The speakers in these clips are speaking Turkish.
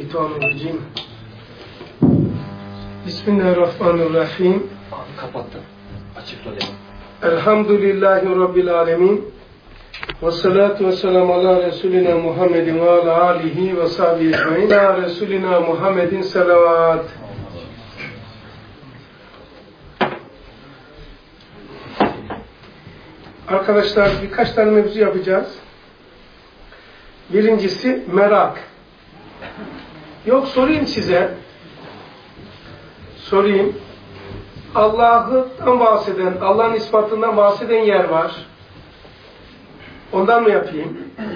Şeytanirracim. Bismillahirrahmanirrahim. Kapattım. Açıkla dedim. Elhamdülillahi Rabbil alemin. Ve salatu ve selamu ala Resulina Muhammedin ve ala alihi ve sahbihi ecmaîn. Ala Resulina Muhammedin selavat. Arkadaşlar birkaç tane mevzu yapacağız. Birincisi merak. Yok sorayım size. Sorayım. Allah'tan bahseden, Allah'ın ispatından bahseden yer var. Ondan mı yapayım?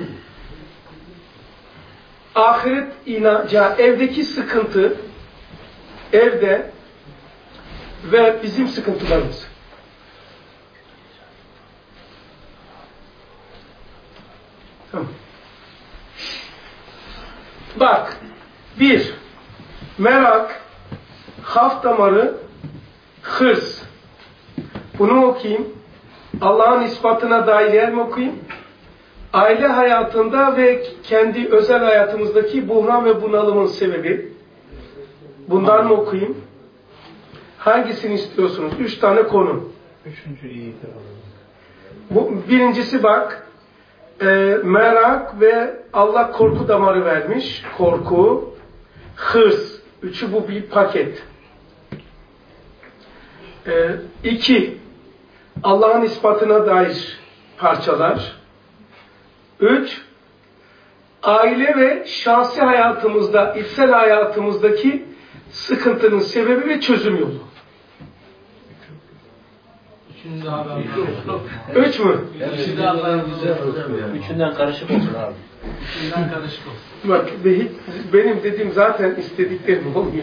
Ahiret inancı, evdeki sıkıntı, evde ve bizim sıkıntılarımız. Tamam. Bak, bir, merak, haf damarı, hırs. Bunu okuyayım. Allah'ın ispatına dair yer mi okuyayım? Aile hayatında ve kendi özel hayatımızdaki buhran ve bunalımın sebebi. Bundan mı okuyayım? Hangisini istiyorsunuz? 3 tane konu. Üçüncü iyidir. Birincisi bak, merak ve Allah korku damarı vermiş. Korku, hırs. Üçü bu bir paket. 2. Allah'ın ispatına dair parçalar. 3. Aile ve şahsi hayatımızda, içsel hayatımızdaki sıkıntının sebebi ve çözüm yolu. Üç mü? Üçünden karışık olsun abi. Üçünden karışık olsun. Bak benim dediğim zaten istediklerim olmuyor.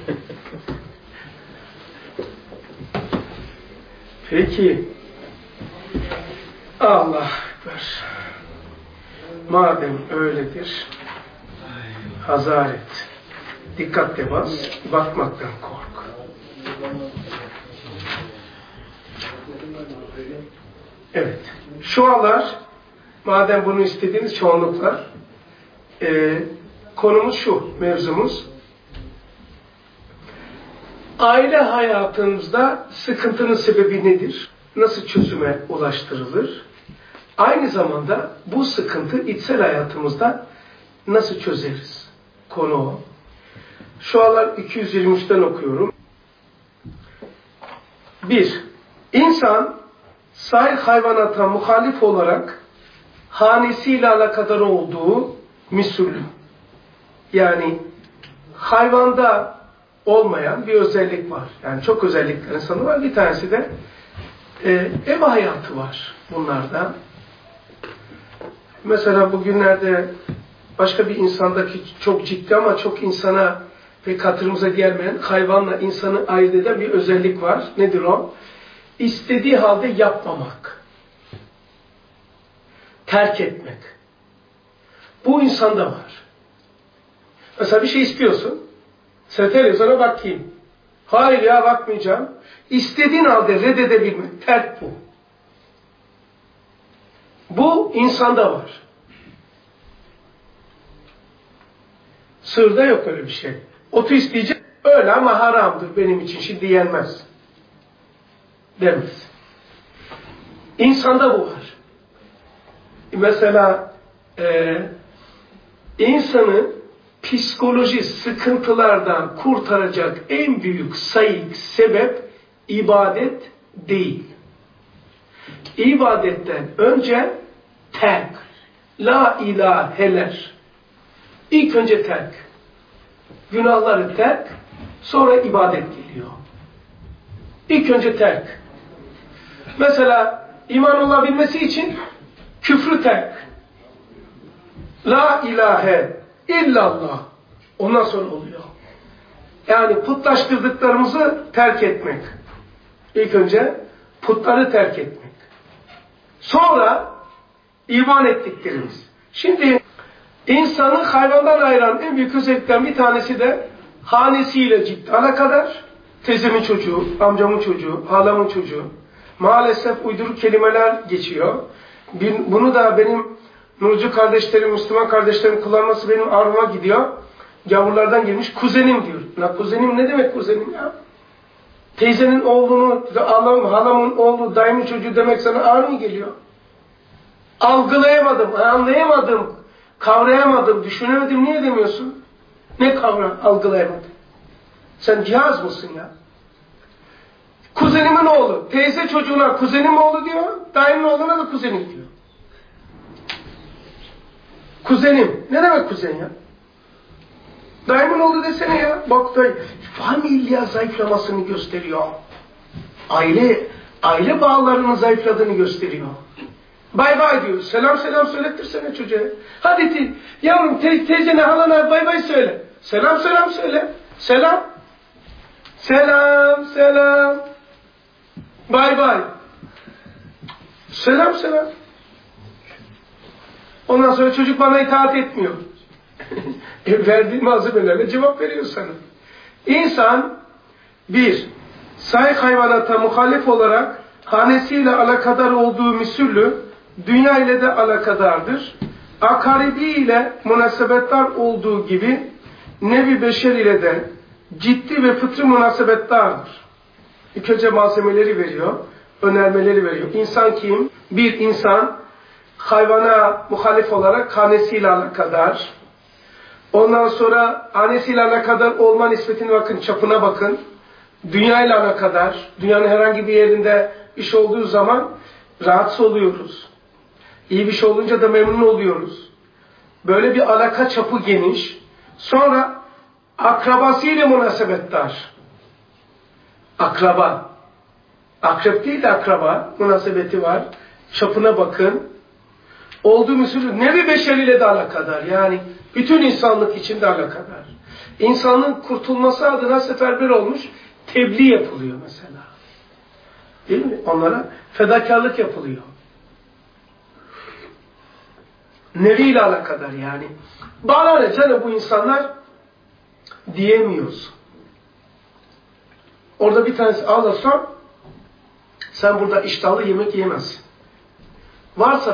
Peki. Allah Ekber. Madem öyledir, hazar et. Dikkatle bas, bakmaktan kork. Evet. Şu anlar, madem bunu istediğiniz çoğunlukla, konumuz şu, mevzumuz. Aile hayatımızda sıkıntının sebebi nedir? Nasıl çözüme ulaştırılır? Aynı zamanda bu sıkıntı içsel hayatımızda nasıl çözeriz? Konu o. Şu anlar 223'ten okuyorum. 1. İnsan sair hayvanata muhalif olarak hanesiyle alakadar olduğu misüllü. Yani hayvanda olmayan bir özellik var. Yani çok özellikler insanı var. Bir tanesi de ev hayatı var bunlarda. Mesela bugünlerde başka bir insandaki çok ciddi ama çok insana pek hatırımıza gelmeyen hayvanla insanı ayırt eden bir özellik var. Nedir o? İstediği halde yapmamak. Terk etmek. Bu insanda var. Mesela bir şey istiyorsun. Sen televizyona bakayım. Hayır ya bakmayacağım. İstediğin halde reddedebilmek. Terk bu. Bu insanda var. Sığırda yok öyle bir şey. Otu isteyecek. Öyle ama haramdır benim için. Şimdi yenmez. Demez. İnsanda bu var. Mesela insanı psikoloji sıkıntılardan kurtaracak en büyük sebep ibadet değil. İbadetten önce terk. La ilaheler. İlk önce terk. Günahları terk, sonra ibadet geliyor. İlk önce terk. Mesela iman olabilmesi için küfrü terk. La ilahe illallah. Ondan sonra oluyor. Yani putlaştırdıklarımızı terk etmek. İlk önce putları terk etmek. Sonra iman ettiklerimiz. Şimdi insanı hayvandan ayıran en büyük özellikten bir tanesi de hanesiyle ciddi alakadar. Teyzemin çocuğu, amcamın çocuğu, halamın çocuğu. Maalesef uyduruk kelimeler geçiyor. Bunu da benim Nurcu kardeşlerim, Müslüman kardeşlerim kullanması benim ağrıma gidiyor. gavurlardan gelmiş kuzenim diyor. La kuzenim ne demek kuzenim ya? Teyzenin oğlunu, halamın oğlu, dayımın çocuğu demek sana ağır mı geliyor? Algılayamadım, anlayamadım, kavrayamadım, düşünemedim. Niye demiyorsun? Ne algılayamadım? Sen cihaz mısın ya? Kuzenimin oğlu, teyze çocuğuna kuzenim oğlu diyor, dayımın oğluna da kuzenim diyor. Kuzenim. Ne demek kuzen ya? Dayımın oğlu desene ya. Bak da familya zayıflamasını gösteriyor. Aile bağlarının zayıfladığını gösteriyor. Bay bay diyor. Selam söylettirsene çocuğa. Hadi yavrum teyzene halana bay bay söyle. Selam söyle. Selam. Bay bay. Selam. Ondan sonra çocuk bana itaat etmiyor. Verdiği malzemelerle cevap veriyor sana. İnsan bir, sahih hayvanata muhalif olarak hanesiyle alakadar olduğu misüllü dünya ile de alakadardır. Akaribi ile münasebetler olduğu gibi nevi beşer ile de ciddi ve fıtri münasebetlerdir. İlk önce malzemeleri veriyor, önermeleri veriyor. İnsan kim? Bir insan hayvana muhalif olarak hanesiyle alakadar. Ondan sonra hanesiyle alakadar olma nispetine bakın, çapına bakın. Dünyayla alakadar. Dünyanın herhangi bir yerinde iş olduğu zaman rahatsız oluyoruz. İyi bir şey olunca da memnun oluyoruz. Böyle bir alaka çapı geniş. Sonra akrabasıyla münasebettar. Akraba. Akrep değil de akraba münasebeti var. Çapına bakın. Olduğu müsülü nevi beşeriyle de alakadar. Yani bütün insanlık içinde alakadar. İnsanın kurtulması adına seferber olmuş, tebliğ yapılıyor mesela. Değil mi? Onlara fedakarlık yapılıyor. Neviyle alakadar yani. Bana ne canım bu insanlar diyemiyorsun. Orada bir tanesi ağlasam sen burada iştahlı yemek yemezsin. Varsa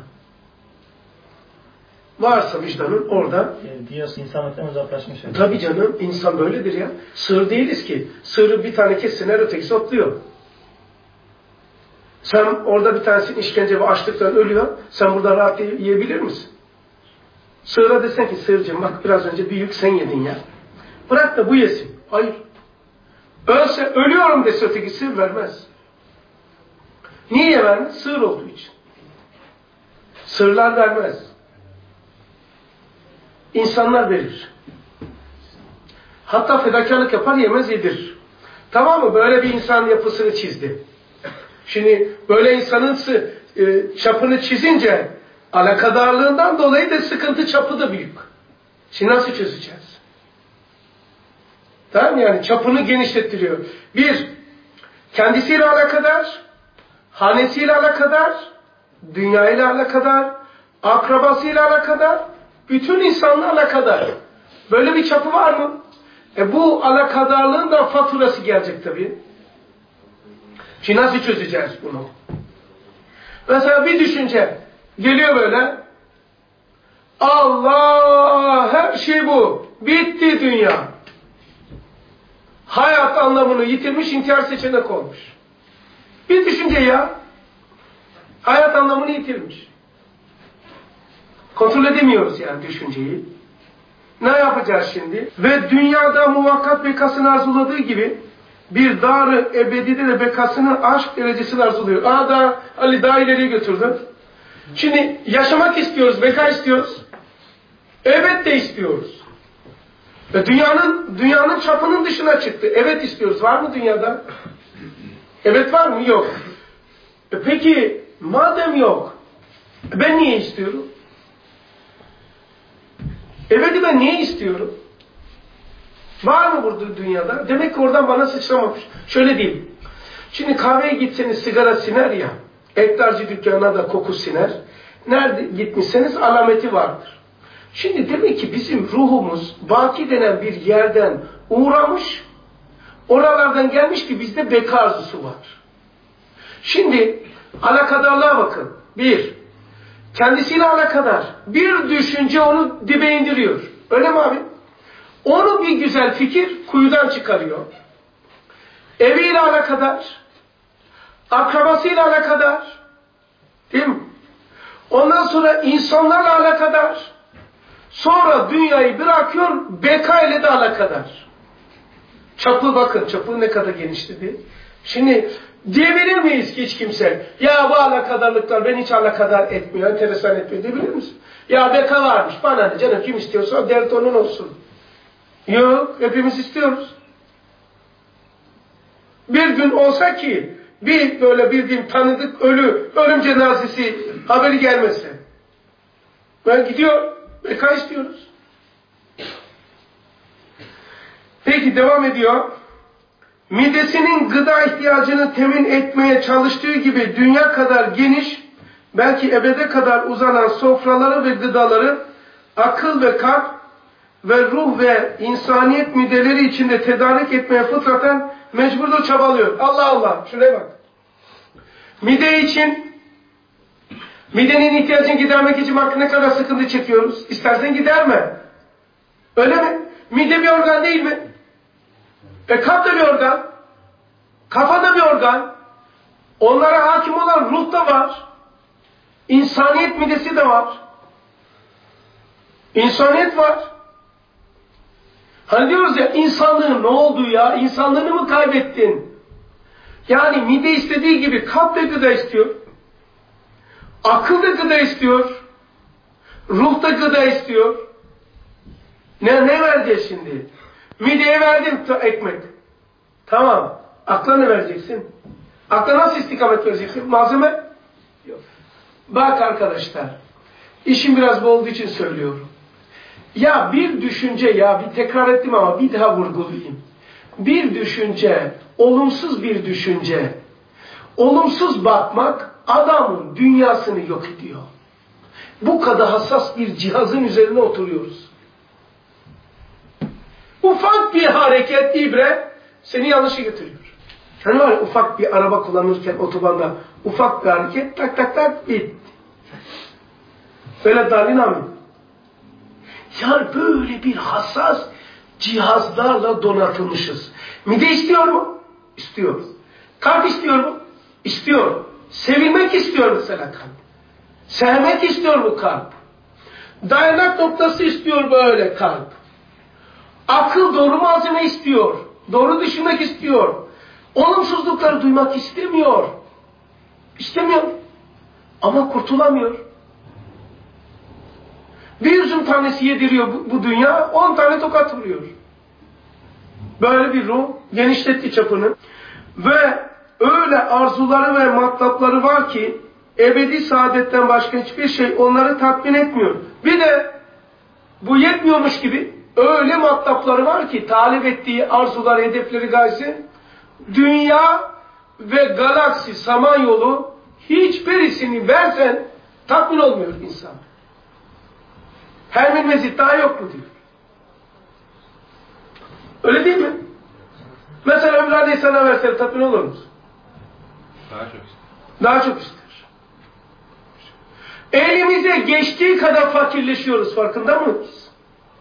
vicdanın orada. Diyorsun insanlıktan uzaklaşmış. Tabii canım, insan böyledir ya. Sığır değiliz ki. Sığırı bir tane kessinler, ötekisi otluyor. Sen orada bir tanesinin işkence ve açlıktan ölüyor. Sen burada rahat yiyebilir misin? Sığıra desen ki sığırcığım bak biraz önce bir yük sen yedin ya. Bırak da bu yesin. Hayır. Ölse ölüyorum dese ötekisi vermez. Niye vermez? Sığır olduğu için. Sığırlar vermez. İnsanlar verir. Hatta fedakarlık yapar, yemez yedirir. Tamam mı? Böyle bir insan yapısını çizdi. Şimdi böyle insanın çapını çizince alakadarlığından dolayı da sıkıntı çapı da büyük. Şimdi nasıl çözeceğiz? Tamam mı? Yani çapını genişlettiriyor. Bir, kendisiyle alakadar, hanesiyle alakadar, dünyayla alakadar, akrabasıyla alakadar, bütün insanla alakadar. Böyle bir çapı var mı? Bu alakadarlığın da faturası gelecek tabii. Şimdi nasıl çözeceğiz bunu? Mesela bir düşünce geliyor böyle. Allah, her şey bu. Bitti dünya. Hayat anlamını yitirmiş, intihar seçenek olmuş. Bir düşünce ya. Hayat anlamını yitirmiş. Kontrol edemiyoruz yani düşünceyi. Ne yapacağız şimdi? Ve dünyada muvakkat bekasını arzuladığı gibi bir dar-ı ebedide de bekasını aşk derecesini arzuluyor. Ali daha ileriye götürdü. Şimdi yaşamak istiyoruz, beka istiyoruz. Evet de istiyoruz. Ve dünyanın çapının dışına çıktı. Evet istiyoruz. Var mı dünyada? Evet var mı? Yok. Peki madem yok, ben niye istiyorum? Evet'i ben niye istiyorum? Var mı burada dünyada? Demek ki oradan bana sıçramamış. Şöyle diyeyim. Şimdi kahveye gitseniz sigara siner ya. Ektarcı dükkanına da koku siner. Nerede gitmişseniz alameti vardır. Şimdi demek ki bizim ruhumuz baki denen bir yerden uğramış. Oralardan gelmiş ki bizde beka arzusu var. Şimdi alakadarlığa bakın. Bir, kendisiyle alakadar. Bir düşünce onu dibe indiriyor. Öyle mi abi? Onu bir güzel fikir kuyudan çıkarıyor. Eviyle alakadar, akrabasıyla alakadar, değil mi? Ondan sonra insanlarla alakadar, sonra dünyayı bırakıyor, beka ile de alakadar. Çapı bakın, çapı ne kadar genişti diye. Şimdi diyebilir miyiz ki hiç kimse, ya bu alakadarlıklar beni hiç alakadar etmiyor, enteresan etmiyor diyebilir misin? Ya beka varmış, bana ne canım, kim istiyorsa dert onun olsun. Yok, hepimiz istiyoruz. Bir gün olsa ki, bir böyle bildiğim tanıdık ölüm cenazesi haberi gelmese. Ben gidiyor, beka istiyoruz. Peki devam ediyor. Midesinin gıda ihtiyacını temin etmeye çalıştığı gibi dünya kadar geniş, belki ebede kadar uzanan sofraları ve gıdaları akıl ve kalp ve ruh ve insaniyet mideleri içinde tedarik etmeye fıtraten mecburdur, çabalıyor. Allah Allah, şuraya bak. Mide için, midenin ihtiyacını gidermek için bak ne kadar sıkıntı çekiyoruz. İstersen giderme. Öyle mi? Mide bir organ değil mi? Kalp da bir organ. Kafa da bir organ. Onlara hakim olan ruh da var. İnsaniyet midesi de var. İnsaniyet var. Hani diyoruz ya, insanlığın ne oldu ya? İnsanlığını mı kaybettin? Yani mide istediği gibi kalp da gıda istiyor. Akıl da gıda istiyor. Ruh da gıda istiyor. Ne vereceğiz şimdi? Mideye verdin ekmek. Tamam. Akla ne vereceksin? Akla nasıl istikamet vereceksin? Malzeme? Yok. Bak arkadaşlar. İşim biraz bu olduğu için söylüyorum. Ya bir düşünce, ya bir tekrar ettim ama bir daha vurgulayayım. Bir düşünce, olumsuz bir düşünce, olumsuz bakmak adamın dünyasını yok ediyor. Bu kadar hassas bir cihazın üzerine oturuyoruz. Ufak bir hareket, ibre seni yanlışa götürüyor. Hani var ya, ufak bir araba kullanırken otobanda ufak bir hareket, tak tak tak bit. Böyle dalin amin. Yani böyle bir hassas cihazlarla donatılmışız. Mide istiyor mu? İstiyor. Kalp istiyor mu? İstiyor. Sevilmek istiyor mesela kalp. Sevmek istiyor mu kalp? Dayanak noktası istiyor böyle kalp. Akıl doğru malzeme istiyor. Doğru düşünmek istiyor. Olumsuzlukları duymak istemiyor. İstemiyor. Ama kurtulamıyor. Bir üzüm tanesi yediriyor bu dünya, 10 tane tokat vuruyor. Böyle bir ruh genişletti çapını. Ve öyle arzuları ve matlapları var ki ebedi saadetten başka hiçbir şey onları tatmin etmiyor. Bir de bu yetmiyormuş gibi öyle matlapları var ki talep ettiği arzular, hedefleri, gayesi, dünya ve galaksi, samanyolu hiçbirisini versen tatmin olmuyor insan. Her bir mezit daha yok mu diyor. Öyle değil mi? Mesela öbür halde sana versen tatmin olur musun? Daha çok ister. Daha çok ister. Elimize geçtiği kadar fakirleşiyoruz, farkında mıyız?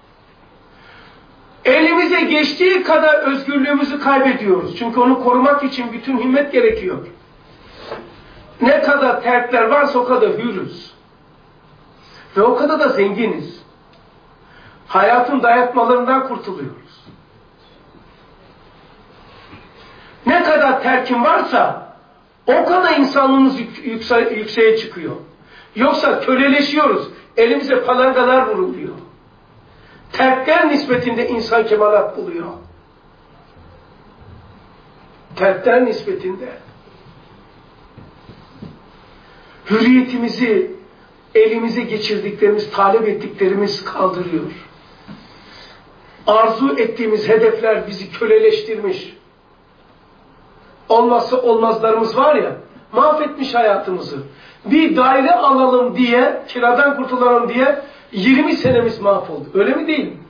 Elimize geçtiği kadar özgürlüğümüzü kaybediyoruz. Çünkü onu korumak için bütün himmet gerekiyor. Ne kadar terkler varsa o kadar hürüz. Ve o kadar da zenginiz. Hayatın dayatmalarından kurtuluyoruz. Ne kadar terkin varsa o kadar insanlığımız yükseğe çıkıyor. Yoksa köleleşiyoruz. Elimize palangalar vuruluyor. Terkler nispetinde insan kemalat buluyor. Terkler nispetinde. Hürriyetimizi elimize geçirdiklerimiz, talep ettiklerimiz kaldırıyor. Arzu ettiğimiz hedefler bizi köleleştirmiş. Olmazsa olmazlarımız var ya, mahvetmiş hayatımızı. Bir daire alalım diye, kiradan kurtulalım diye 20 senemiz mahvoldu. Öyle mi değil mi?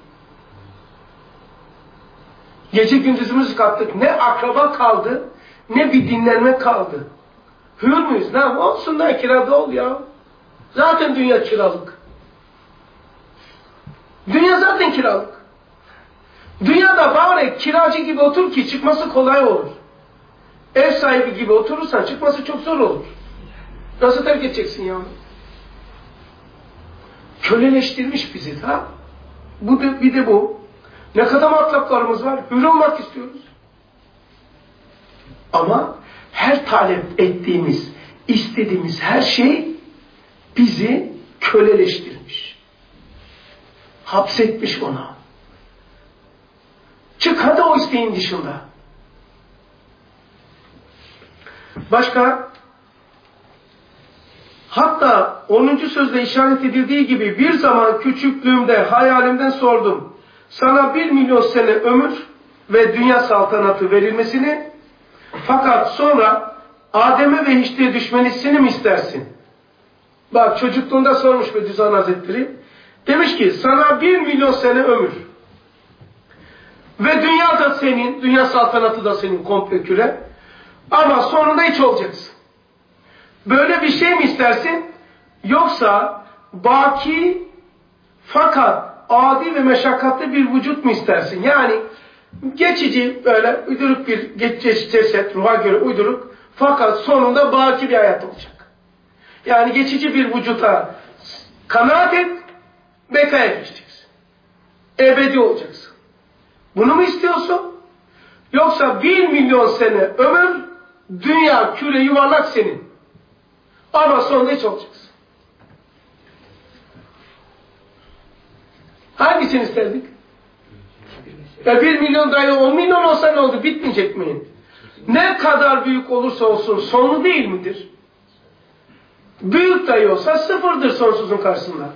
Gece gündüzümüzü kattık. Ne akraba kaldı, ne bir dinlenme kaldı. Hür müyüz? Ne olsun da kirada ol ya. Zaten dünya kiralık. Dünya zaten kiralık. Dünyada bari kiracı gibi otur ki çıkması kolay olur. Ev sahibi gibi oturursan çıkması çok zor olur. Nasıl terk edeceksin ya? Köleleştirmiş bizi ha? Bir de bu. Ne kadar matlaplarımız var. Hür olmak istiyoruz. Ama her talep ettiğimiz, istediğimiz her şey bizi köleleştirmiş. Hapsetmiş ona. Çık hadi o isteğin dışında. Başka? Hatta 10. sözde işaret edildiği gibi bir zaman küçüklüğümde hayalimden sordum. Sana 1 milyon sene ömür ve dünya saltanatı verilmesini, fakat sonra Adem'e ve hiçliğe düşmenisini mi istersin? Bak çocukluğunda sormuş Bediüzzaman Hazretleri. Demiş ki sana 1 milyon sene ömür ve dünya da senin, dünya saltanatı da senin komple küre, ama sonunda hiç olacaksın. Böyle bir şey mi istersin? Yoksa baki fakat adi ve meşakkatli bir vücut mu istersin? Yani geçici böyle uyduruk bir geçici ceset, ruha göre uyduruk, fakat sonunda baki bir hayat olacak. Yani geçici bir vücuta kanaat et, bekaya geçeceksin. Ebedi olacaksın. Bunu mu istiyorsun? Yoksa 1 milyon sene ömür, dünya küre yuvarlak senin. Ama sonunda hiç olacaksın. Hangisini isterdik? Ya 1 milyon dahi 10 milyon olsa ne oldu? Bitmeyecek mi? Ne kadar büyük olursa olsun sonlu değil midir? Büyük dahi olsa sıfırdır sonsuzun karşısında.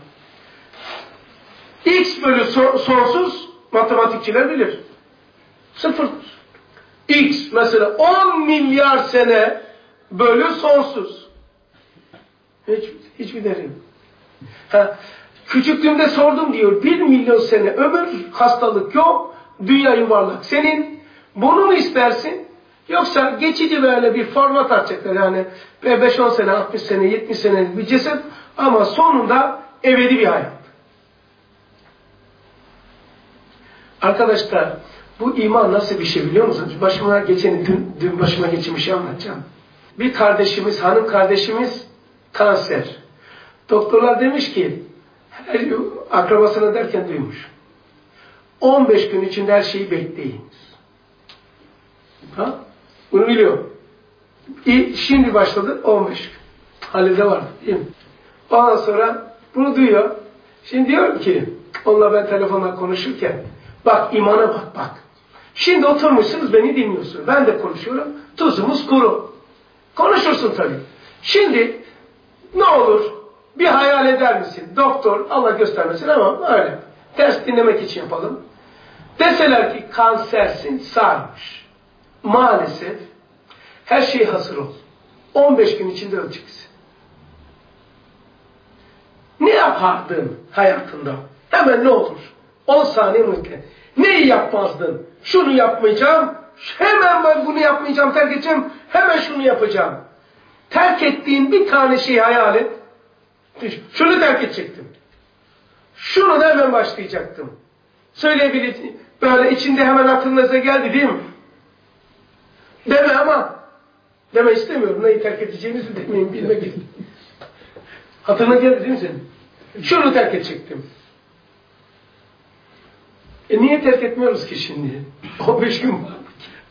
X bölü sonsuz matematikçiler bilir. Sıfırdır. X mesela 10 milyar sene bölü sonsuz. Hiçbir derim. Küçüklüğümde sordum diyor. 1 milyon sene ömür, hastalık yok, dünya yuvarlak senin. Bunu mu istersin? Yoksa geçici böyle bir format atacaklar. Yani 5-10 sene, 60 sene, 70 senelik bir ceset ama sonunda ebedi bir hayat. Arkadaşlar bu iman nasıl bir şey biliyor musunuz? Dün başıma geçen bir şey anlatacağım. Bir kardeşimiz, hanım kardeşimiz kanser. Doktorlar demiş ki, akrabasına derken duymuş. 15 gün içinde her şeyi bekleyiniz. Ha? Bunu biliyor. Şimdi başladı 15 gün. Halil'de vardı değil mi? Ondan sonra bunu duyuyor. Şimdi diyorum ki, onunla ben telefonla konuşurken, bak imana bak. Şimdi oturmuşsunuz beni dinliyorsun. Ben de konuşuyorum. Tuzumuz kuru. Konuşursun tabii. Şimdi ne olur bir hayal eder misin? Doktor Allah göstermesin ama öyle. Ters dinlemek için yapalım. Deseler ki kansersin, sarmış. Maalesef her şey hazır ol. 15 gün içinde öleceksin. Ne yapardın hayatında? Hemen ne olur? 10 saniye müddet. Neyi yapmazdın? Şunu yapmayacağım. Hemen ben bunu yapmayacağım, terk edeceğim. Hemen şunu yapacağım. Terk ettiğin bir tane şeyi hayal et. Şunu terk edecektim. Şunu da hemen başlayacaktım. Söyleyebilirsin. Böyle içinde hemen aklınıza geldi değil mi? Deme ama. Deme istemiyorum. Neyi terk edeceğinizi demeyin bilmek için. Hatırına geldi değil mi senin? Şunu terk edecektim. Niye terk etmiyoruz ki şimdi? 15 gün var.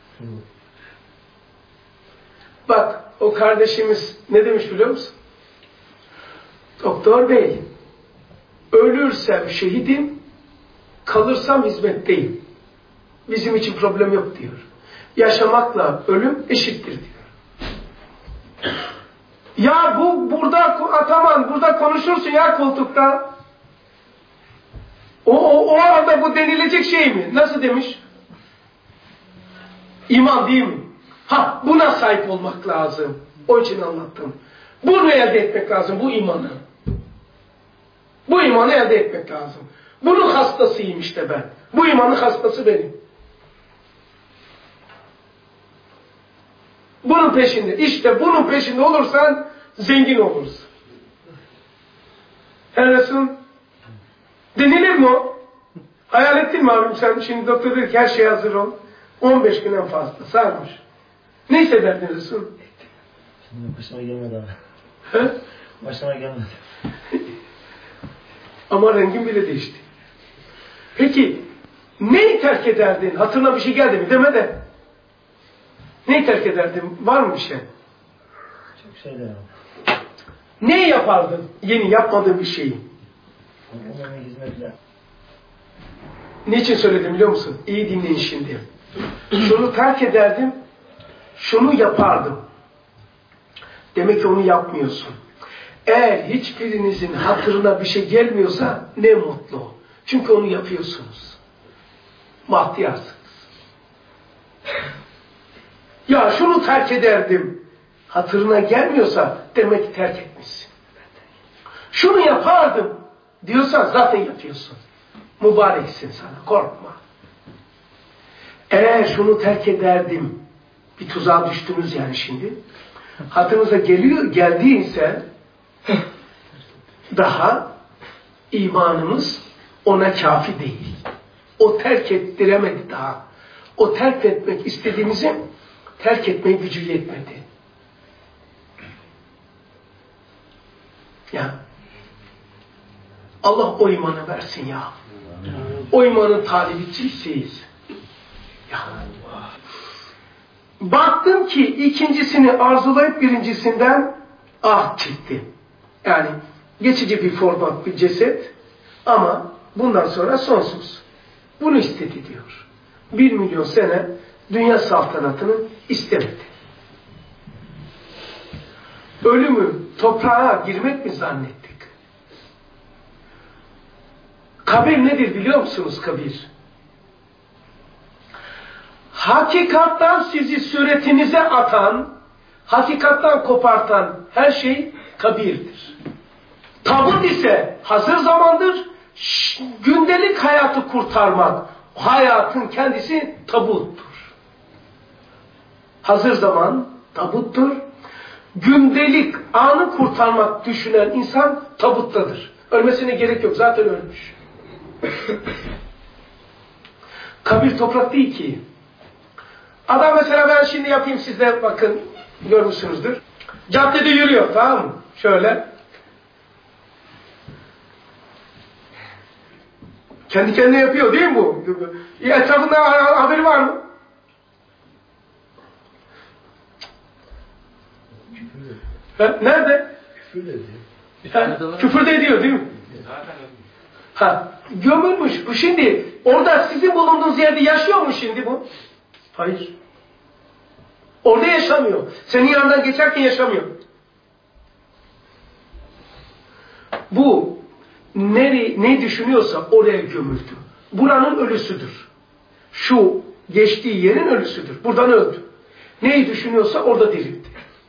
Bak o kardeşimiz ne demiş biliyor musun? Doktor bey, ölürsem şehidim, kalırsam hizmetteyim. Bizim için problem yok diyor. Yaşamakla ölüm eşittir diyor. Ya burada Ataman, burada konuşursun ya koltukta. O arada bu denilecek şey mi? Nasıl demiş? İman değil mi? Buna sahip olmak lazım. O için anlattım. Bunu elde etmek lazım, bu imanı. Bu imanı elde etmek lazım. Bunun hastasıyım işte ben. Bu imanın hastası benim. Bunun peşinde. İşte bunun peşinde olursan zengin olursun. Eresun denilir mi o? Hayal ettin mi abim sen? Şimdi doktor dedi ki her şey hazır ol. 15 günden fazla sarmış. Ne hissederdin Resul? Şimdi başıma gelmedi abi. He? Başıma gelmedi. Ama rengin bile değişti. Peki neyi terk ederdin? Hatırına bir şey geldi mi? Deme de. Neyi terk ederdin? Var mı bir şey? Çok şeyler abi. Neyi yapardın? Yeni yapmadığın bir şeyi. Umumi hizmetler. Niçin söyledim biliyor musun? İyi dinleyin şimdi. Şunu terk ederdim, şunu yapardım. Demek ki onu yapmıyorsun. Eğer hiçbirinizin hatırına bir şey gelmiyorsa ne mutlu. Çünkü onu yapıyorsunuz. Bahtiyarsınız. Ya şunu terk ederdim. Hatırına gelmiyorsa demek ki terk etmişsin. Şunu yapardım diyorsan zaten yapıyorsun. Mübareksin sana, korkma. Eğer şunu terk ederdim, bir tuzağa düştünüz yani şimdi. Hatırınıza geldiyse daha imanımız ona kafi değil. O terk ettiremedi daha. O terk etmek istediğimizi terk etmeye gücü yetmedi. Ya Allah o imanı versin ya. O imanın talibisiyiz. Ya. Baktım ki ikincisini arzulayıp birincisinden çekti. Yani geçici bir format, bir ceset ama bundan sonra sonsuz. Bunu istedi diyor. 1 milyon sene dünya saltanatını istemedi. Ölümü toprağa girmek mi zannettik? Kabir nedir biliyor musunuz kabir? Hakikattan sizi suretinize atan, hakikattan kopartan her şey kabirdir. Tabut ise hazır zamandır, gündelik hayatı kurtarmak, hayatın kendisi tabuttur. Hazır zaman tabuttur. Gündelik anı kurtarmak düşünen insan tabuttadır. Ölmesine gerek yok, zaten ölmüş. Kabir toprak değil ki. Adam mesela ben şimdi yapayım siz de bakın görmüşsünüzdür. Caddede yürüyor tamam mı? Şöyle. Kendi kendine yapıyor değil mi bu? Etrafında haberi var mı? Nerede? Küfür de ediyor. Küfür de ediyor değil mi? Gömülmüş. Bu şimdi orada sizin bulunduğunuz yerde yaşıyor mu şimdi bu? Hayır. Orada yaşamıyor. Senin yanından geçerken yaşamıyor. Bu ne düşünüyorsa oraya gömüldü. Buranın ölüsüdür. Şu geçtiği yerin ölüsüdür. Buradan öldü. Neyi düşünüyorsa orada dirildi.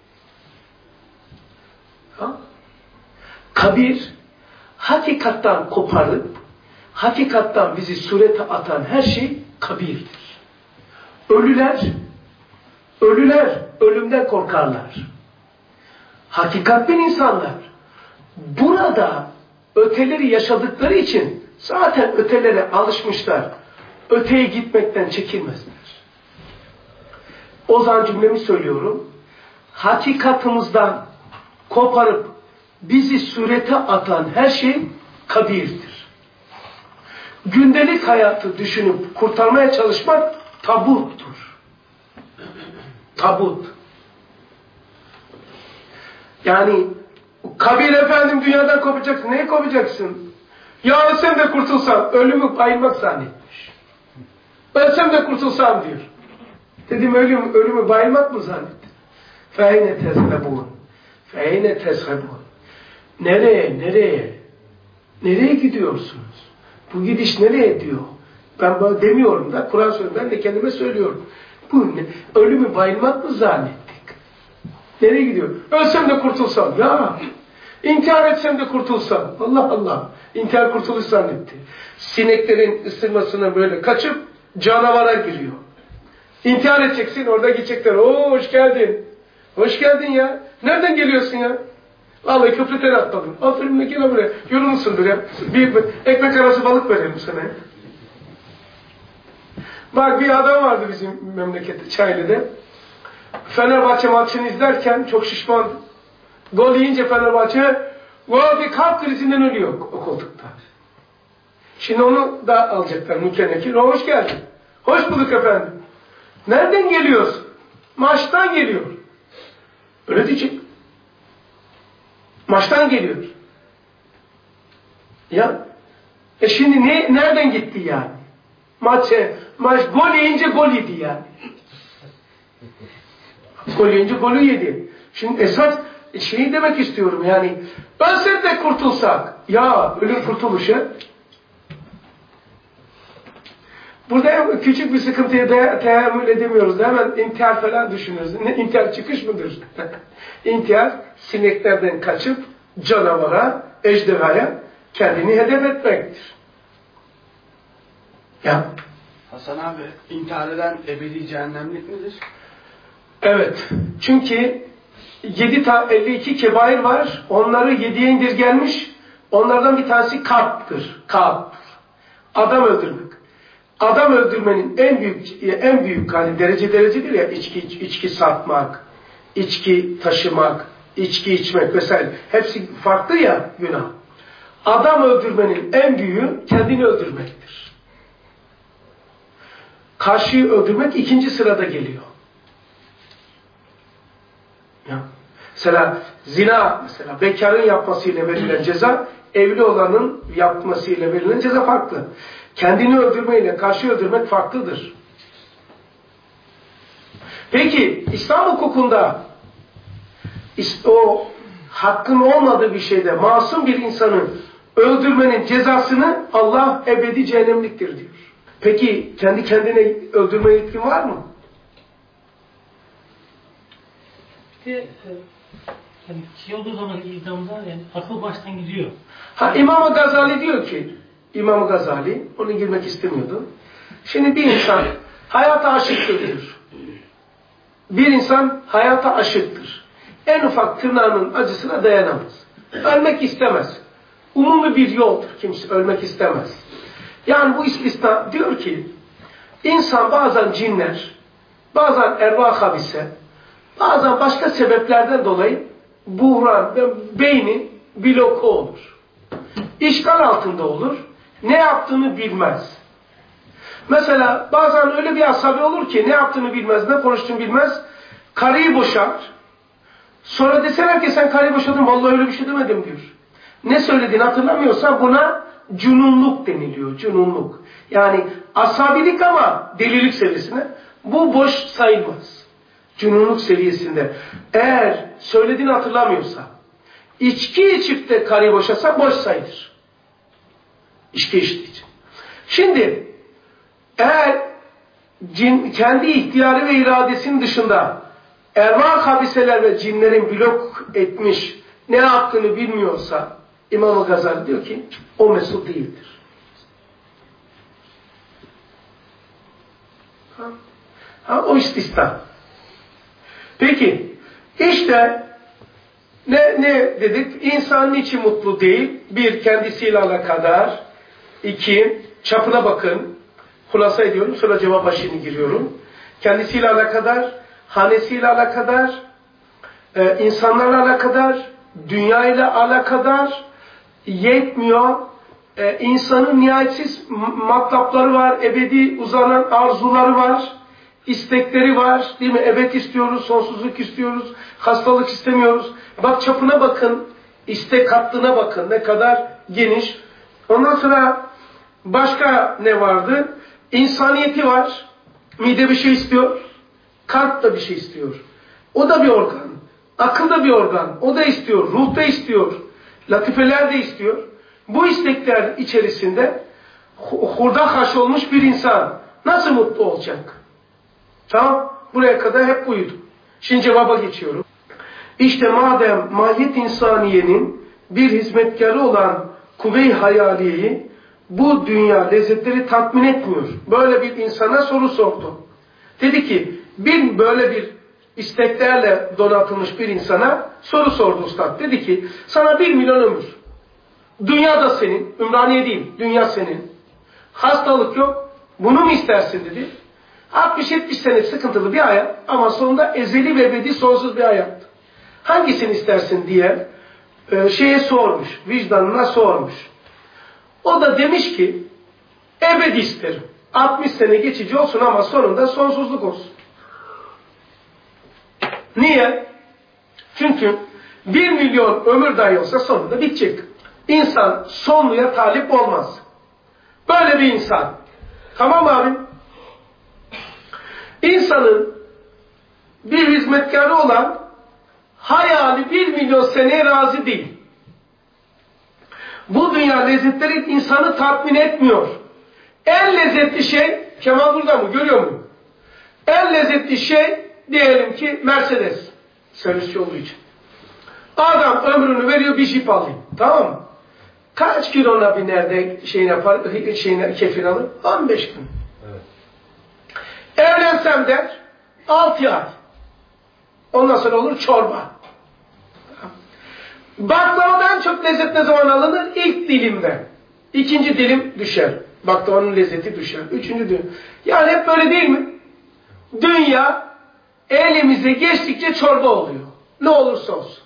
Kabir hakikattan koparıp hakikattan bizi surete atan her şey kabirdir. Ölüler ölümden korkarlar. Hakikatli insanlar burada öteleri yaşadıkları için zaten ötelere alışmışlar. Öteye gitmekten çekinmezler. O zaman cümlemi söylüyorum. Hakikatımızdan koparıp bizi surete atan her şey kabirdir. Gündelik hayatı düşünüp kurtarmaya çalışmak tabuttur. Tabut. Yani kabir efendim dünyadan kopacaksın. Neyi kopacaksın? Ya ölsem de kurtulsam. Ölümü bayılmak zannetmiş. Ölsem de kurtulsam diyor. Dedim ölümü bayılmak mı zannettin? Feyne tezhebun. Feyne tezhebun. Nereye? Nereye gidiyorsunuz? Bu gidiş nereye diyor? Ben böyle demiyorum da Kur'an söylüyor. Ben de kendime söylüyorum. Bu ne? Ölümü bayılmak mı zannettik? Nereye gidiyor? Ölsem de kurtulsam. Ya intihar etsem de kurtulsam. Allah Allah. İntihar kurtuluş zannetti. Sineklerin ısırmasına böyle kaçıp canavara giriyor. İntihar edeceksin. Orada gidecekler. Oo hoş geldin. Hoş geldin ya. Nereden geliyorsun ya? Vallahi köprüden atladım. Aferin ne gel buraya. Yorulmuşsundur ya. Bir ekmek arası balık verelim sana. Bak bir adam vardı bizim memlekette, Çaylı'da. Fenerbahçe maçını izlerken çok şişman. Gol yiyince Fenerbahçe bir kalp krizinden ölüyor o koltukta. Şimdi onu da alacaklar mükenekil. Hoş geldin. Hoş bulduk efendim. Nereden geliyorsun? Maçtan geliyor. Öyle diyecek. Maçtan geliyor. Ya şimdi nereden gitti yani? Maç gol yiyince gol yedi yani. Gol yiyince golü yedi. Şimdi esas şeyi demek istiyorum yani. Ölsek de kurtulsak. Ya ölüm kurtuluşu. Burada küçük bir sıkıntıya tahammül edemiyoruz. Hemen intihar falan düşünürüz. İntihar çıkış mıdır? İntihar sineklerden kaçıp canavara, ejderhaya kendini hedef etmektir. Ya. Hasan abi, intihar eden ebedi cehennemlik midir? Evet. Çünkü 52 kebair var. Onları 7'ye indirgenmiş. Onlardan bir tanesi kalptir. Kalp. Adam öldürmek. Adam öldürmenin en büyük hani derecedir ya, içki satmak, içki taşımak, içki içmek vesaire. Hepsi farklı ya günah. Adam öldürmenin en büyüğü kendini öldürmektir. Karşıyı öldürmek ikinci sırada geliyor. Ya. Mesela zina, bekarın yapmasıyla verilen ceza, evli olanın yapmasıyla verilen ceza farklı. Kendini öldürmeyle karşı öldürmek farklıdır. Peki İslam hukukunda o hakkın olmadığı bir şeyde masum bir insanı öldürmenin cezasını Allah ebedi cehennemliktir diyor. Peki kendi kendine öldürme yetkin var mı? Bir de yani şey olduğu zaman idamda yani akıl baştan gidiyor. İmam Gazali diyor ki, İmam Gazali, ona girmek istemiyordu. Şimdi bir insan hayata aşıktır diyor. Bir insan hayata aşıktır. En ufak tırnağının acısına dayanamaz. Ölmek istemez. Umumi bir yoldur. Kimse ölmek istemez. Yani bu istisna diyor ki, insan bazen cinler, bazen ervah habise, bazen başka sebeplerden dolayı buhran ve beyni bloke olur. İşgal altında olur. Ne yaptığını bilmez. Mesela bazen öyle bir asabi olur ki ne yaptığını bilmez, ne konuştuğunu bilmez. Karıyı boşar. Sonra deseler ki sen karıyı boşadın, vallahi öyle bir şey demedim diyor. Ne söylediğini hatırlamıyorsa buna cununluk deniliyor. Cununluk. Yani asabilik ama delilik seviyesine. Bu boş sayılmaz. Cununluk seviyesinde. Eğer söylediğini hatırlamıyorsa, içki içip de karıyı boşasa boş sayılır. İçki içtiği için. Şimdi eğer kendi ihtiyarı ve iradesinin dışında ervah habiseler ve cinlerin blok etmiş ne yaptığını bilmiyorsa İmam Gazali diyor ki o mesul değildir. O istisna. Peki işte ne dedik? İnsan niçin mutlu değil? Bir, kendisiyle alakadar. İki, çapına bakın. Hulasa ediyorum. Sonra cevap başını giriyorum. Kendisiyle alakadar, hanesiyle alakadar, insanlarla alakadar, dünyayla alakadar, yetmiyor. İnsanın nihayetsiz matlapları var, ebedi uzanan arzuları var, istekleri var, değil mi? Ebed istiyoruz, sonsuzluk istiyoruz, hastalık istemiyoruz. Bak çapına bakın, istek hattına bakın, ne kadar geniş. Ondan sonra başka ne vardı? İnsaniyeti var, mide bir şey istiyor, kalp da bir şey istiyor. O da bir organ, akıl da bir organ, o da istiyor, ruh da istiyor, latifeler de istiyor. Bu istekler içerisinde hurda haş olmuş bir insan nasıl mutlu olacak? Tamam, buraya kadar hep buydu. Şimdi cevaba geçiyorum. İşte madem mahiyet insaniyenin bir hizmetkarı olan kuvve-i hayaliyeyi bu dünya lezzetleri tatmin etmiyor. Böyle bir insana soru sordu. Dedi ki, böyle bir isteklerle donatılmış bir insana soru sordu ustad. Dedi ki, sana 1 milyon ömür. Dünya da senin, Ümraniye değil, dünya senin. Hastalık yok, Bunu mu istersin dedi. 60-70 sene sıkıntılı bir hayat ama sonunda ezeli ve ebedi sonsuz bir hayat. Hangisini istersin diye şeye sormuş, vicdanına sormuş. O da demiş ki ebedi isterim. 60 sene geçici olsun ama sonunda sonsuzluk olsun. Niye? Çünkü 1 milyon ömür dahi olsa sonunda bitecek. İnsan sonluya talip olmaz. Böyle bir insan. Tamam abi. İnsanın bir hizmetkarı olan hayali 1 milyon seneye razı değil. Bu dünya lezzetleri insanı tatmin etmiyor. En lezzetli şey, Kemal burada mı? Görüyor mu? En lezzetli şey diyelim ki Mercedes. Servisçi olduğu için. Adam ömrünü veriyor bir jip alayım. Tamam mı? Kaç gün ona biner de kefil alır? 15 gün. Evet. Evlensem der 6 ay. Ondan sonra olur çorba. Baklavadan çok lezzet ne zaman alınır? İlk dilimde. İkinci dilim düşer. Baklavanın lezzeti düşer. Üçüncü dilim. Yani hep böyle değil mi? Dünya elimize geçtikçe çorba oluyor. Ne olursa olsun.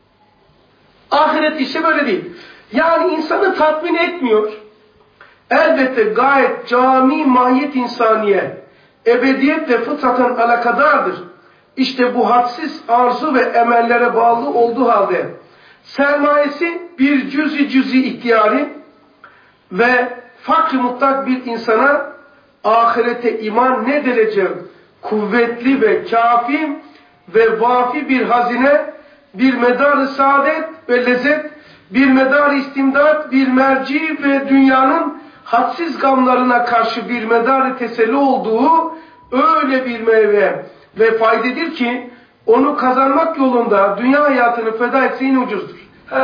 Ahiret ise böyle değil. Yani insanı tatmin etmiyor. Elbette gayet cami mahiyet insaniye, ebediyet ve fıtraten alakadardır. İşte bu hadsiz arzu ve emellere bağlı olduğu halde sermayesi bir cüz-i ihtiyari ve fakr-ı mutlak bir insana ahirete iman ne derece kuvvetli ve kafi ve vafi bir hazine, bir medar-ı saadet ve lezzet, bir medar-ı istimdat, bir merci ve dünyanın hadsiz gamlarına karşı bir medar-ı teselli olduğu öyle bir meyve ve faydedir ki onu kazanmak yolunda dünya hayatını feda etse yine ucuzdur.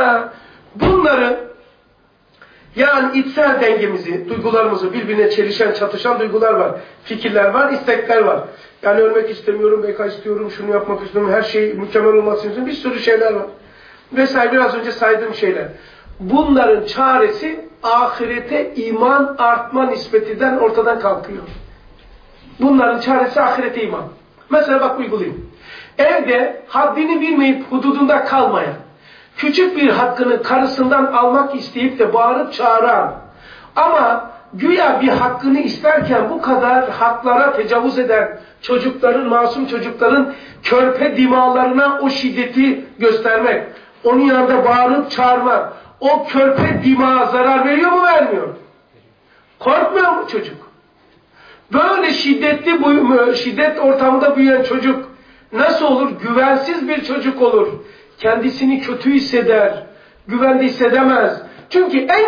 Bunları yani içsel dengemizi, duygularımızı birbirine çelişen, çatışan duygular var. Fikirler var, istekler var. Yani ölmek istemiyorum, beka istiyorum, şunu yapmak istiyorum, her şey mükemmel olması için bir sürü şeyler var. Vesaire biraz önce saydığım şeyler. Bunların çaresi ahirete iman artma nispetinden ortadan kalkıyor. Bunların çaresi ahirete iman. Mesela bak uygulayayım. Evde haddini bilmeyip hududunda kalmayan, küçük bir hakkını karısından almak isteyip de bağırıp çağıran ama güya bir hakkını isterken bu kadar haklara tecavüz eden çocukların, masum çocukların körpe dimalarına o şiddeti göstermek, onun yanında bağırıp çağırmak, o körpe dimağa zarar veriyor mu, vermiyor? Korkmuyor mu çocuk? Böyle şiddet ortamında büyüyen çocuk nasıl olur? Güvensiz bir çocuk olur. Kendisini kötü hisseder, güvende hissedemez. Çünkü en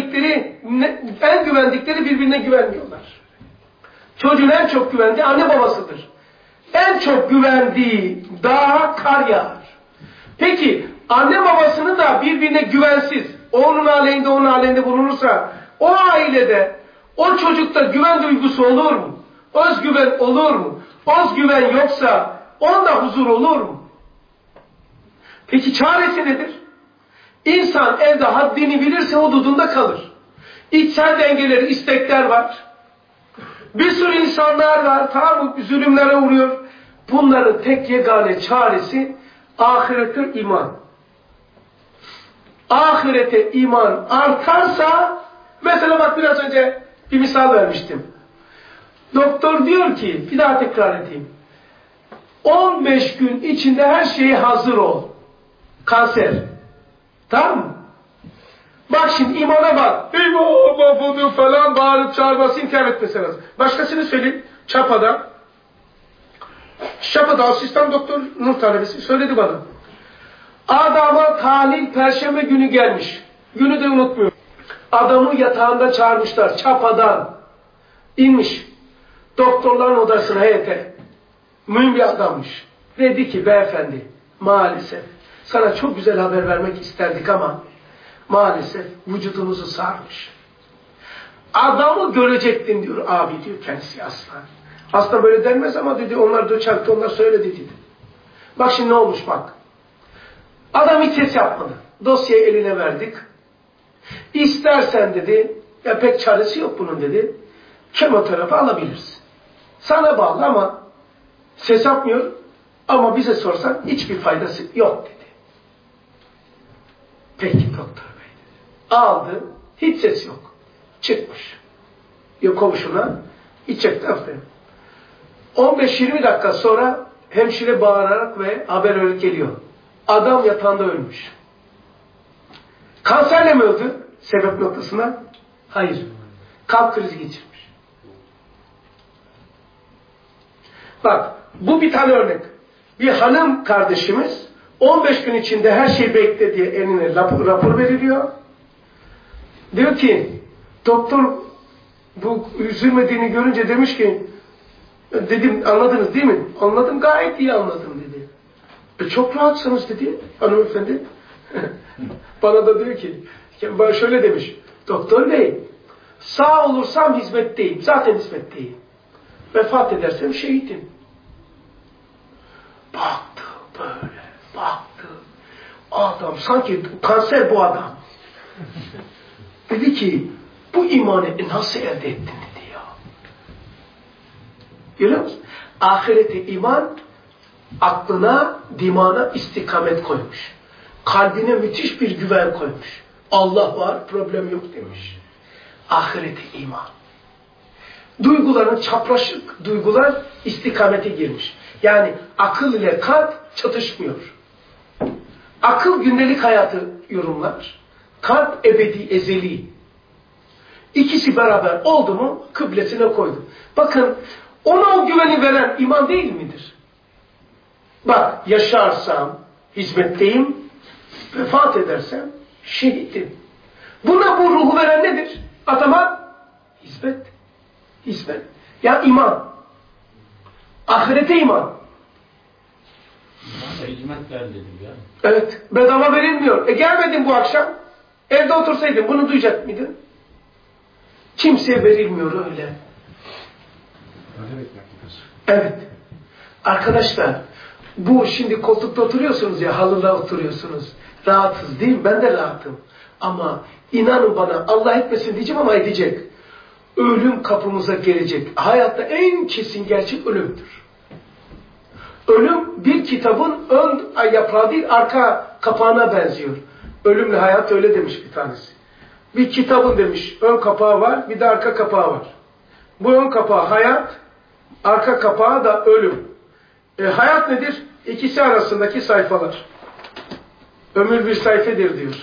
güvendikleri birbirine güvenmiyorlar. Çocuğun en çok güvendiği anne babasıdır. En çok güvendiği dağa kar yağar. Peki anne babasının da birbirine güvensiz, onun aleyhinde bulunursa o ailede, o çocukta güven duygusu olur mu? Özgüven olur mu? Özgüven yoksa onda huzur olur mu? Peki çaresi nedir? İnsan evde haddini bilirse hududunda kalır. İçsel dengeleri, istekler var. Bir sürü insanlar var, tamam mı? Zulümlere uğruyor. Bunların tek yegane çaresi ahirete iman. Ahirete iman artarsa, mesela bak biraz önce bir misal vermiştim. Doktor diyor ki, bir daha tekrar edeyim. 15 gün içinde her şeye hazır ol. Kanser. Tamam mı? Bak şimdi imana bak. İmam mahvudu falan bağırıp çağırması inkar etmesi lazım. Başkasını söyleyeyim. Çapa'da asistan doktor Nur talebesi söyledi bana. Adama talih perşembe günü gelmiş. Günü de unutmuyor. Adamı yatağında çağırmışlar. Çapa'dan. İnmiş. Doktorların odasına heyete. Mühim bir adammış. Dedi ki beyefendi maalesef sana çok güzel haber vermek isterdik ama maalesef vücudunuzu sarmış. Adamı görecektin diyor abi diyor kendisi asla. Aslında böyle denmez ama dedi onlar doçentli onlar söyledi dedi. Bak şimdi ne olmuş bak. Adam hiç ses yapmadı. Dosyayı eline verdik. İstersen dedi ya pek çaresi yok bunun dedi. kemoterapi alabilirsin. Sana bağlı ama ses yapmıyor ama bize sorsan hiçbir faydası yok dedi. Peki doktor bey dedi. Aldı, hiç ses yok. Çıkmış. Yok komşuna, içecekti aferin. 15-20 dakika sonra hemşire bağırarak ve haber öyle geliyor. Adam yatağında ölmüş. Kanserle mi öldü? Sebep noktasına? Hayır. Kalp krizi geçirmiş. Bak, bu bir tane örnek. Bir hanım kardeşimiz 15 gün içinde her şey bekle diye eline rapor veriliyor. Diyor ki, doktor bu üzülmediğini görünce demiş ki, dedim anladınız değil mi? Anladım, gayet iyi anladım dedi. Çok rahatsınız dedi hanımefendi. Bana da diyor ki, bana şöyle demiş, doktor bey, sağ olursam hizmetteyim, zaten hizmetteyim. Vefat edersem şehitim. Baktı böyle, baktı. Adam sanki kanser bu adam. Dedi ki, bu imanı nasıl elde ettin dedi ya. Görüyor musun? Ahirete iman, aklına, dimağına istikamet koymuş. Kalbine müthiş bir güven koymuş. Allah var, problem yok demiş. Ahirete iman. Duyguların çapraşık, duygular istikamete girmiş. Yani akıl ile kalp çatışmıyor. Akıl gündelik hayatı yorumlar. Kalp ebedi, ezeli. İkisi beraber oldu mu kıblesine koydu. Bakın ona o güveni veren iman değil midir? Bak yaşarsam hizmetteyim, vefat edersem şehidim. Buna bu ruhu veren nedir? Adama hizmet. Hizmet. Ya iman. Ahirete iman. Hizmet ver dedim ya. Evet. Bedava verilmiyor. Gelmedin bu akşam. Evde otursaydın bunu duyacak mıydın? Kimseye verilmiyor öyle. Evet. Arkadaşlar bu şimdi koltukta oturuyorsunuz ya, halıda oturuyorsunuz. Rahatsız değil mi? Ben de rahatım. Ama inanın bana, Allah etmesin diyeceğim ama edecek. Ölüm kapımıza gelecek. Hayatta en kesin gerçek ölümdür. Ölüm bir kitabın ön yaprağı değil, arka kapağına benziyor. Ölümle hayat öyle demiş bir tanesi. Bir kitabın demiş ön kapağı var, bir de arka kapağı var. Bu ön kapağı hayat, arka kapağı da ölüm. Hayat nedir? İkisi arasındaki sayfalar. Ömür bir sayfedir diyor.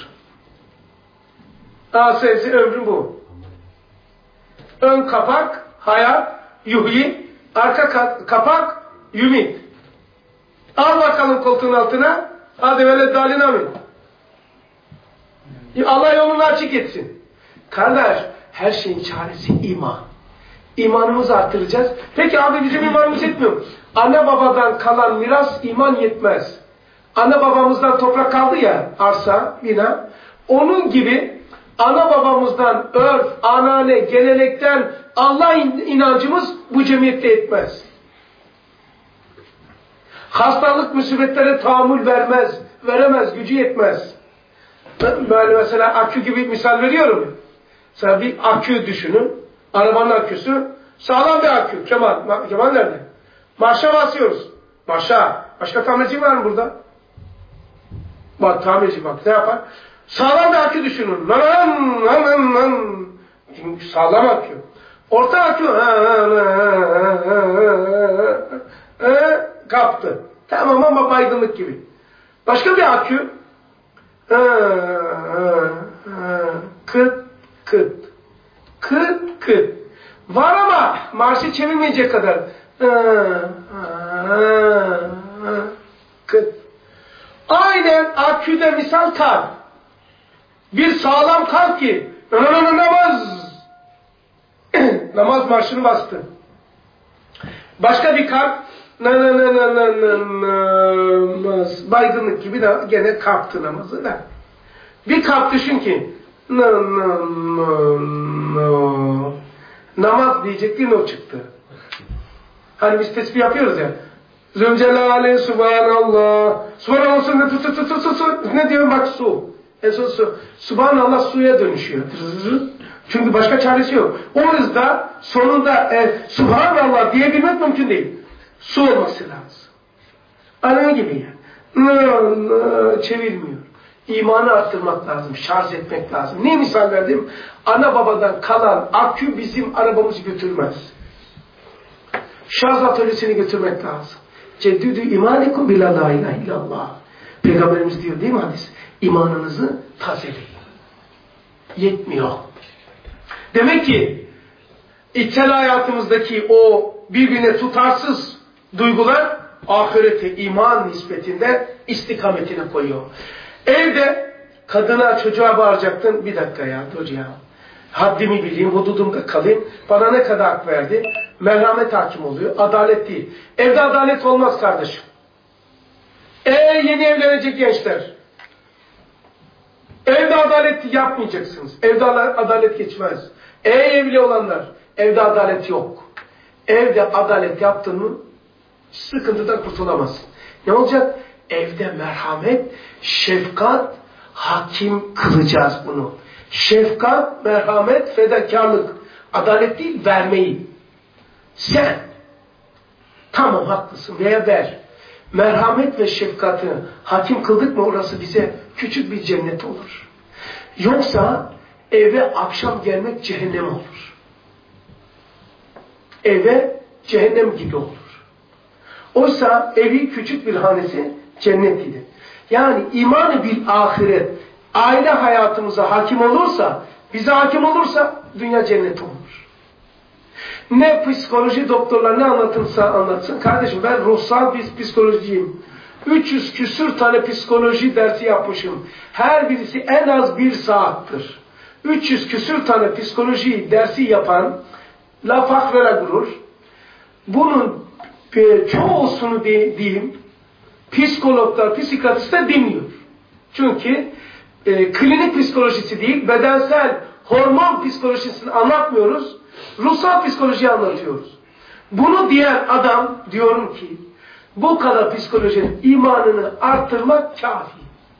Asesi ömrü bu. Ön kapak hayat, yuhyi, arka kapak yumit. Al bakalım koltuğun altına. Hadi böyle dalin amin. Allah yolunu açık etsin. Kardeş, her şeyin çaresi iman. İmanımızı artıracağız. Peki abi bizim imanımız yetmiyor mu? Anne babadan kalan miras iman yetmez. Anne babamızdan toprak kaldı ya, arsa, bina. Onun gibi ana babamızdan örf, anane, gelenekten Allah inancımız bu cemiyette yetmez. Hastalık musibetlere tahammül veremez, gücü yetmez. Böyle mesela akü gibi misal veriyorum. Mesela bir akü düşünün. Arabanın aküsü. Sağlam bir akü. Kemal nerede? Marşa basıyoruz. Marşa. Başka tamirci var mı burada? Bak tamirci bak ne yapar? Sağlam bir akü düşünün. Sağlam akü. Orta akü. Kaptı. Tamam ama baygınlık gibi. Başka bir akü. Kıt kıt. Kıt kıt. Var ama marşı çevirmeyecek kadar. Kıt. Aynen aküde misal kalp. Bir sağlam kalp ki namaz. Namaz marşını bastı. Başka bir kalp namaz. Baygınlık gibi de gene kalktı namazı da. Bir kalp düşün ki namaz diyecekti, o çıktı. Hani biz tesbih yapıyoruz ya. Zülcelale subhanallah. Subhanallah ne diyor bak su. En son su. Subhanallah suya dönüşüyor. Çünkü başka çaresi yok. O hızda sonunda Subhanallah diyebilmek mümkün değil. Su olması lazım. Ana gibi yani. Çevirmiyor. İmanı arttırmak lazım. Şarj etmek lazım. Niye misal verdim? Ana babadan kalan akü bizim arabamızı götürmez. Şarj atölyesini götürmek lazım. Ceddüdü imanikum bila la ilahe illallah. Peygamberimiz diyor değil mi hadis? İmanınızı tazeleyin. Yetmiyor. Demek ki içsel hayatımızdaki o birbirine tutarsız duygular ahirete iman nispetinde istikametine koyuyor. Evde kadına çocuğa bağıracaktın. Bir dakika ya dur ya. Haddimi bileyim, hududumda kalayım. Bana ne kadar hak verdi? Merhamet hakim oluyor. Adalet değil. Evde adalet olmaz kardeşim. Yeni evlenecek gençler. Evde adalet yapmayacaksınız. Evde adalet geçmez. Evli olanlar. Evde adalet yok. Evde adalet yaptın mı sıkıntıdan kurtulamazsın. Ne olacak? Evde merhamet, şefkat, hakim kılacağız bunu. Şefkat, merhamet, fedakarlık. Adalet değil, vermeyi. Sen, tamam haklısın veya ver. Merhamet ve şefkati hakim kıldık mı orası bize küçük bir cennet olur. Yoksa eve akşam gelmek cehennem olur. Eve cehennem gibi olur. Oysa evi küçük bir hanesi cennet gibi. Yani imanı bil ahiret aile hayatımıza hakim olursa, bize hakim olursa dünya cennet olur. Ne psikoloji doktorlar ne anlatırsa anlatsın. Kardeşim ben ruhsal bir psikolojiyim. 300 küsür tane psikoloji dersi yapmışım. Her birisi en az 1 saattir. 300 küsür tane psikoloji dersi yapan la fakhvere gurur. Bunun çoğusunu diyeyim psikologlar, psikiyatristler dinliyor. Çünkü klinik psikolojisi değil, bedensel hormon psikolojisini anlatmıyoruz. Ruhsal psikolojiyi anlatıyoruz. Bunu diyen adam diyorum ki bu kadar psikolojinin imanını arttırmak kafi.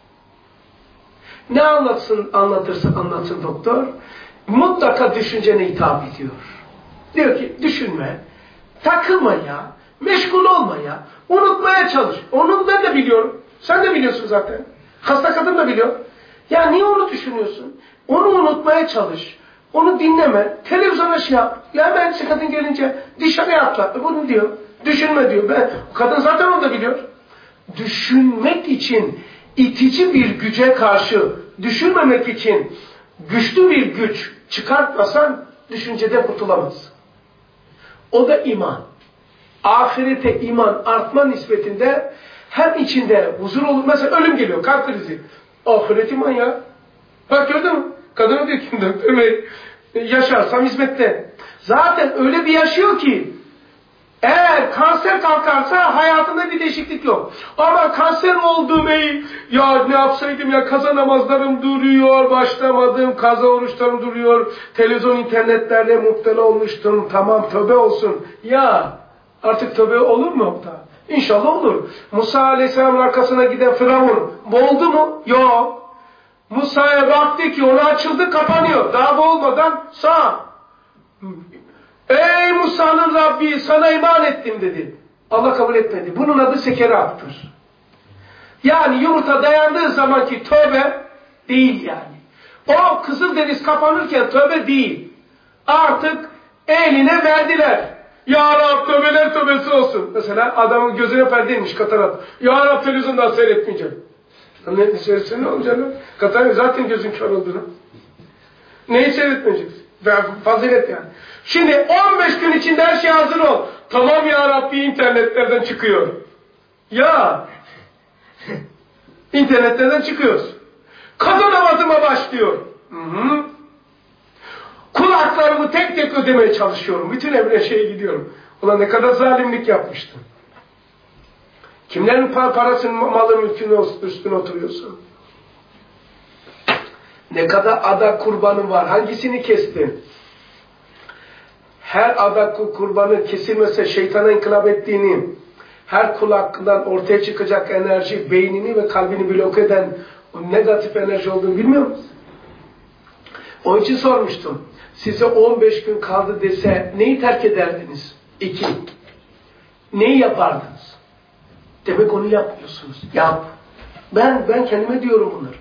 Ne anlatırsa anlatsın doktor mutlaka düşüncene hitap ediyor. Diyor ki düşünme, takılma ya, meşgul olma ya, unutmaya çalış. Onu ben de biliyorum. Sen de biliyorsun zaten. Hasta kadın da biliyor. Ya niye onu düşünüyorsun? Onu unutmaya çalış. Onu dinleme. Televizyona şey yap. Ya ben kadın gelince dışarıya atla. Bunu diyor. Düşünme diyor. Kadın zaten onu da biliyor. Düşünmek için itici bir güce karşı düşünmemek için güçlü bir güç çıkartmasan düşünceden kurtulamazsın. O da iman. Ahirete iman artma nispetinde hem içinde huzur olur. Mesela ölüm geliyor. Kalp krizi. Ahiret iman ya. Bak gördün mü? Kadına diyor ki doktor bey yaşarsam hizmette. Zaten öyle bir yaşıyor ki eğer kanser kalkarsa hayatında bir değişiklik yok. Ama kanser oldum ya ne yapsaydım ya kaza namazlarım duruyor, başlamadım, kaza oruçlarım duruyor, televizyon internetlerle müptela olmuştum, tamam tövbe olsun. Ya artık tövbe olur mu da? İnşallah olur. Musa Aleyhisselam'ın arkasına giden Firavun boğuldu mu? Yok. Musa'ya baktı ki onu açıldı kapanıyor. Daha boğulmadan sağ. Ey Musa'nın Rabbi sana iman ettim dedi. Allah kabul etmedi. Bunun adı sekerat'tır. Yani yumurta dayandığı zamanki tövbe değil yani. O Kızıldeniz kapanırken tövbe değil. Artık eline verdiler. Ya Rab tövbeler tövbesi olsun. Mesela adamın gözüne perdeymiş katarat. Ya Rab televizyondan seyretmeyeceğim. Ne seyretsen ne olacak? Katarat zaten gözün kör olduğunu. Neyi seyretmeyeceksin? Fazilet yani. Şimdi 15 gün içinde her şey hazır ol. Tamam ya Rabbi internetlerden çıkıyor. Ya internetlerden çıkıyoruz. Kaza namazıma başlıyor. Hı-hı. Kulaklarımı tek tek ödemeye çalışıyorum. Bütün evine gidiyorum. Ulan ne kadar zalimlik yapmıştım. Kimlerin parasının, malın, mülkünün üstüne oturuyorsun? Ne kadar adak kurbanın var? Hangisini kestin? Her adak kurbanı kesilmese şeytana inkılap ettiğini, her kul hakkından ortaya çıkacak enerji, beynini ve kalbini bloke eden o negatif enerji olduğunu bilmiyor musun? Onun için sormuştum. size 15 gün kaldı dese neyi terk ederdiniz? 2. Neyi yapardınız? Demek onu yapmıyorsunuz. Yap. Ben kendime diyorum bunları.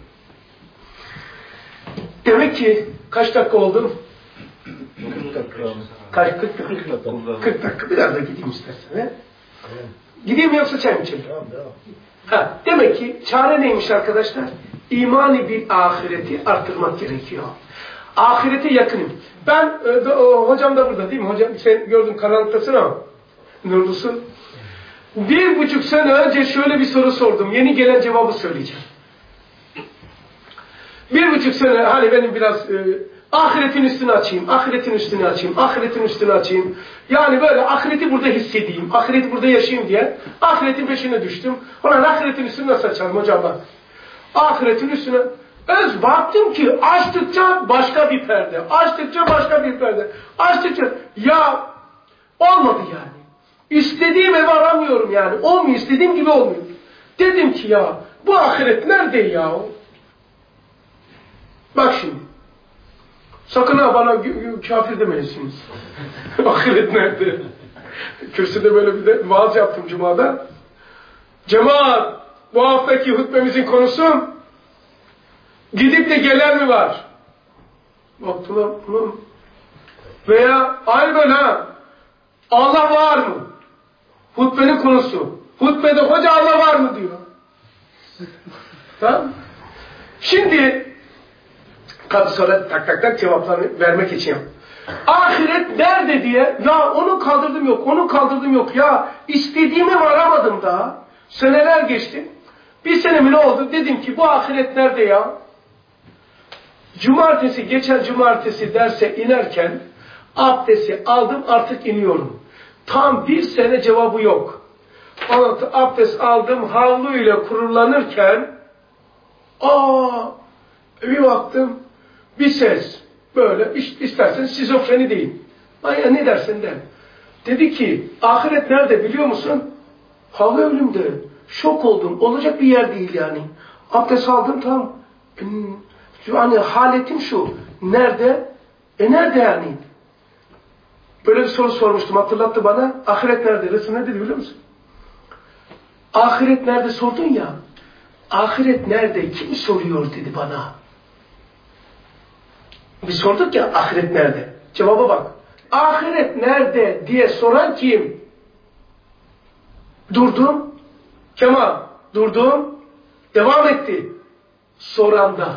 Demek ki kaç dakika oldu? 40 dakika. Kaç? 40 dakika. 40 dakika. Biraz da gideyim istersen. He? Gideyim mi yoksa çay mı içelim? Devam. Demek ki çare neymiş arkadaşlar? İmanı bir ahireti arttırmak gerekiyor. Ahirete yakınım. Ben, hocam da burada değil mi? Hocam sen gördün karanlıktasın ama. Nurlusun. 1,5 sene önce şöyle bir soru sordum. Yeni gelen cevabı söyleyeceğim. 1,5 sene hani benim biraz ahiretin üstünü açayım, ahiretin üstünü açayım, ahiretin üstünü açayım. Yani böyle ahireti burada hissedeyim, ahireti burada yaşayayım diye ahiretin peşine düştüm. Ulan ahiretin üstünü nasıl açalım hocam bak. Ahiretin üstüne baktım ki açtıkça başka bir perde, açtıkça başka bir perde, açtıkça ya olmadı yani. İstediğim evi aramıyorum yani. Olmuyor, istediğim gibi olmuyor. Dedim ki ya bu ahiret nerede ya? Bak şimdi. Sakın ha bana kafir demeyesiniz. Ahiret nerede? Kürsüde böyle bir de vaaz yaptım Cuma'da. Cemaat, bu haftaki hutbemizin konusu gidip de gelen mi var? Baktılar. Veya aynı böyle ha. Allah var mı? Hutbenin konusu. Hutbede hoca Allah var mı diyor. Tamam. Şimdi sonra tak cevaplarını vermek için yap. Ahiret nerede diye ya onu kaldırdım yok, onu kaldırdım yok ya istediğimi varamadım daha. Seneler geçti. Bir sene mi ne oldu? Dedim ki bu ahiret nerede ya? Geçen cumartesi derse inerken abdesti aldım artık iniyorum. Tam 1 sene cevabı yok. Abdest aldım havluyla kurulanırken bir baktım bir ses böyle istersen şizofreni değil. Ay ne dersin de. Dedi ki ahiret nerede biliyor musun? Havlu ölümde. Şok oldum. Olacak bir yer değil yani. Abdest aldım tam. Yani haletim şu. Nerede? Nerede yani? Böyle bir soru sormuştum. Hatırlattı bana. Ahiret nerede? Resul ne dedi biliyor musun? Ahiret nerede sordun ya. Ahiret nerede? Kim soruyor dedi bana. Biz sorduk ya ahiret nerede? Cevaba bak. Ahiret nerede diye soran kim? Durdum. Kemal durdum. Devam etti. Soranda.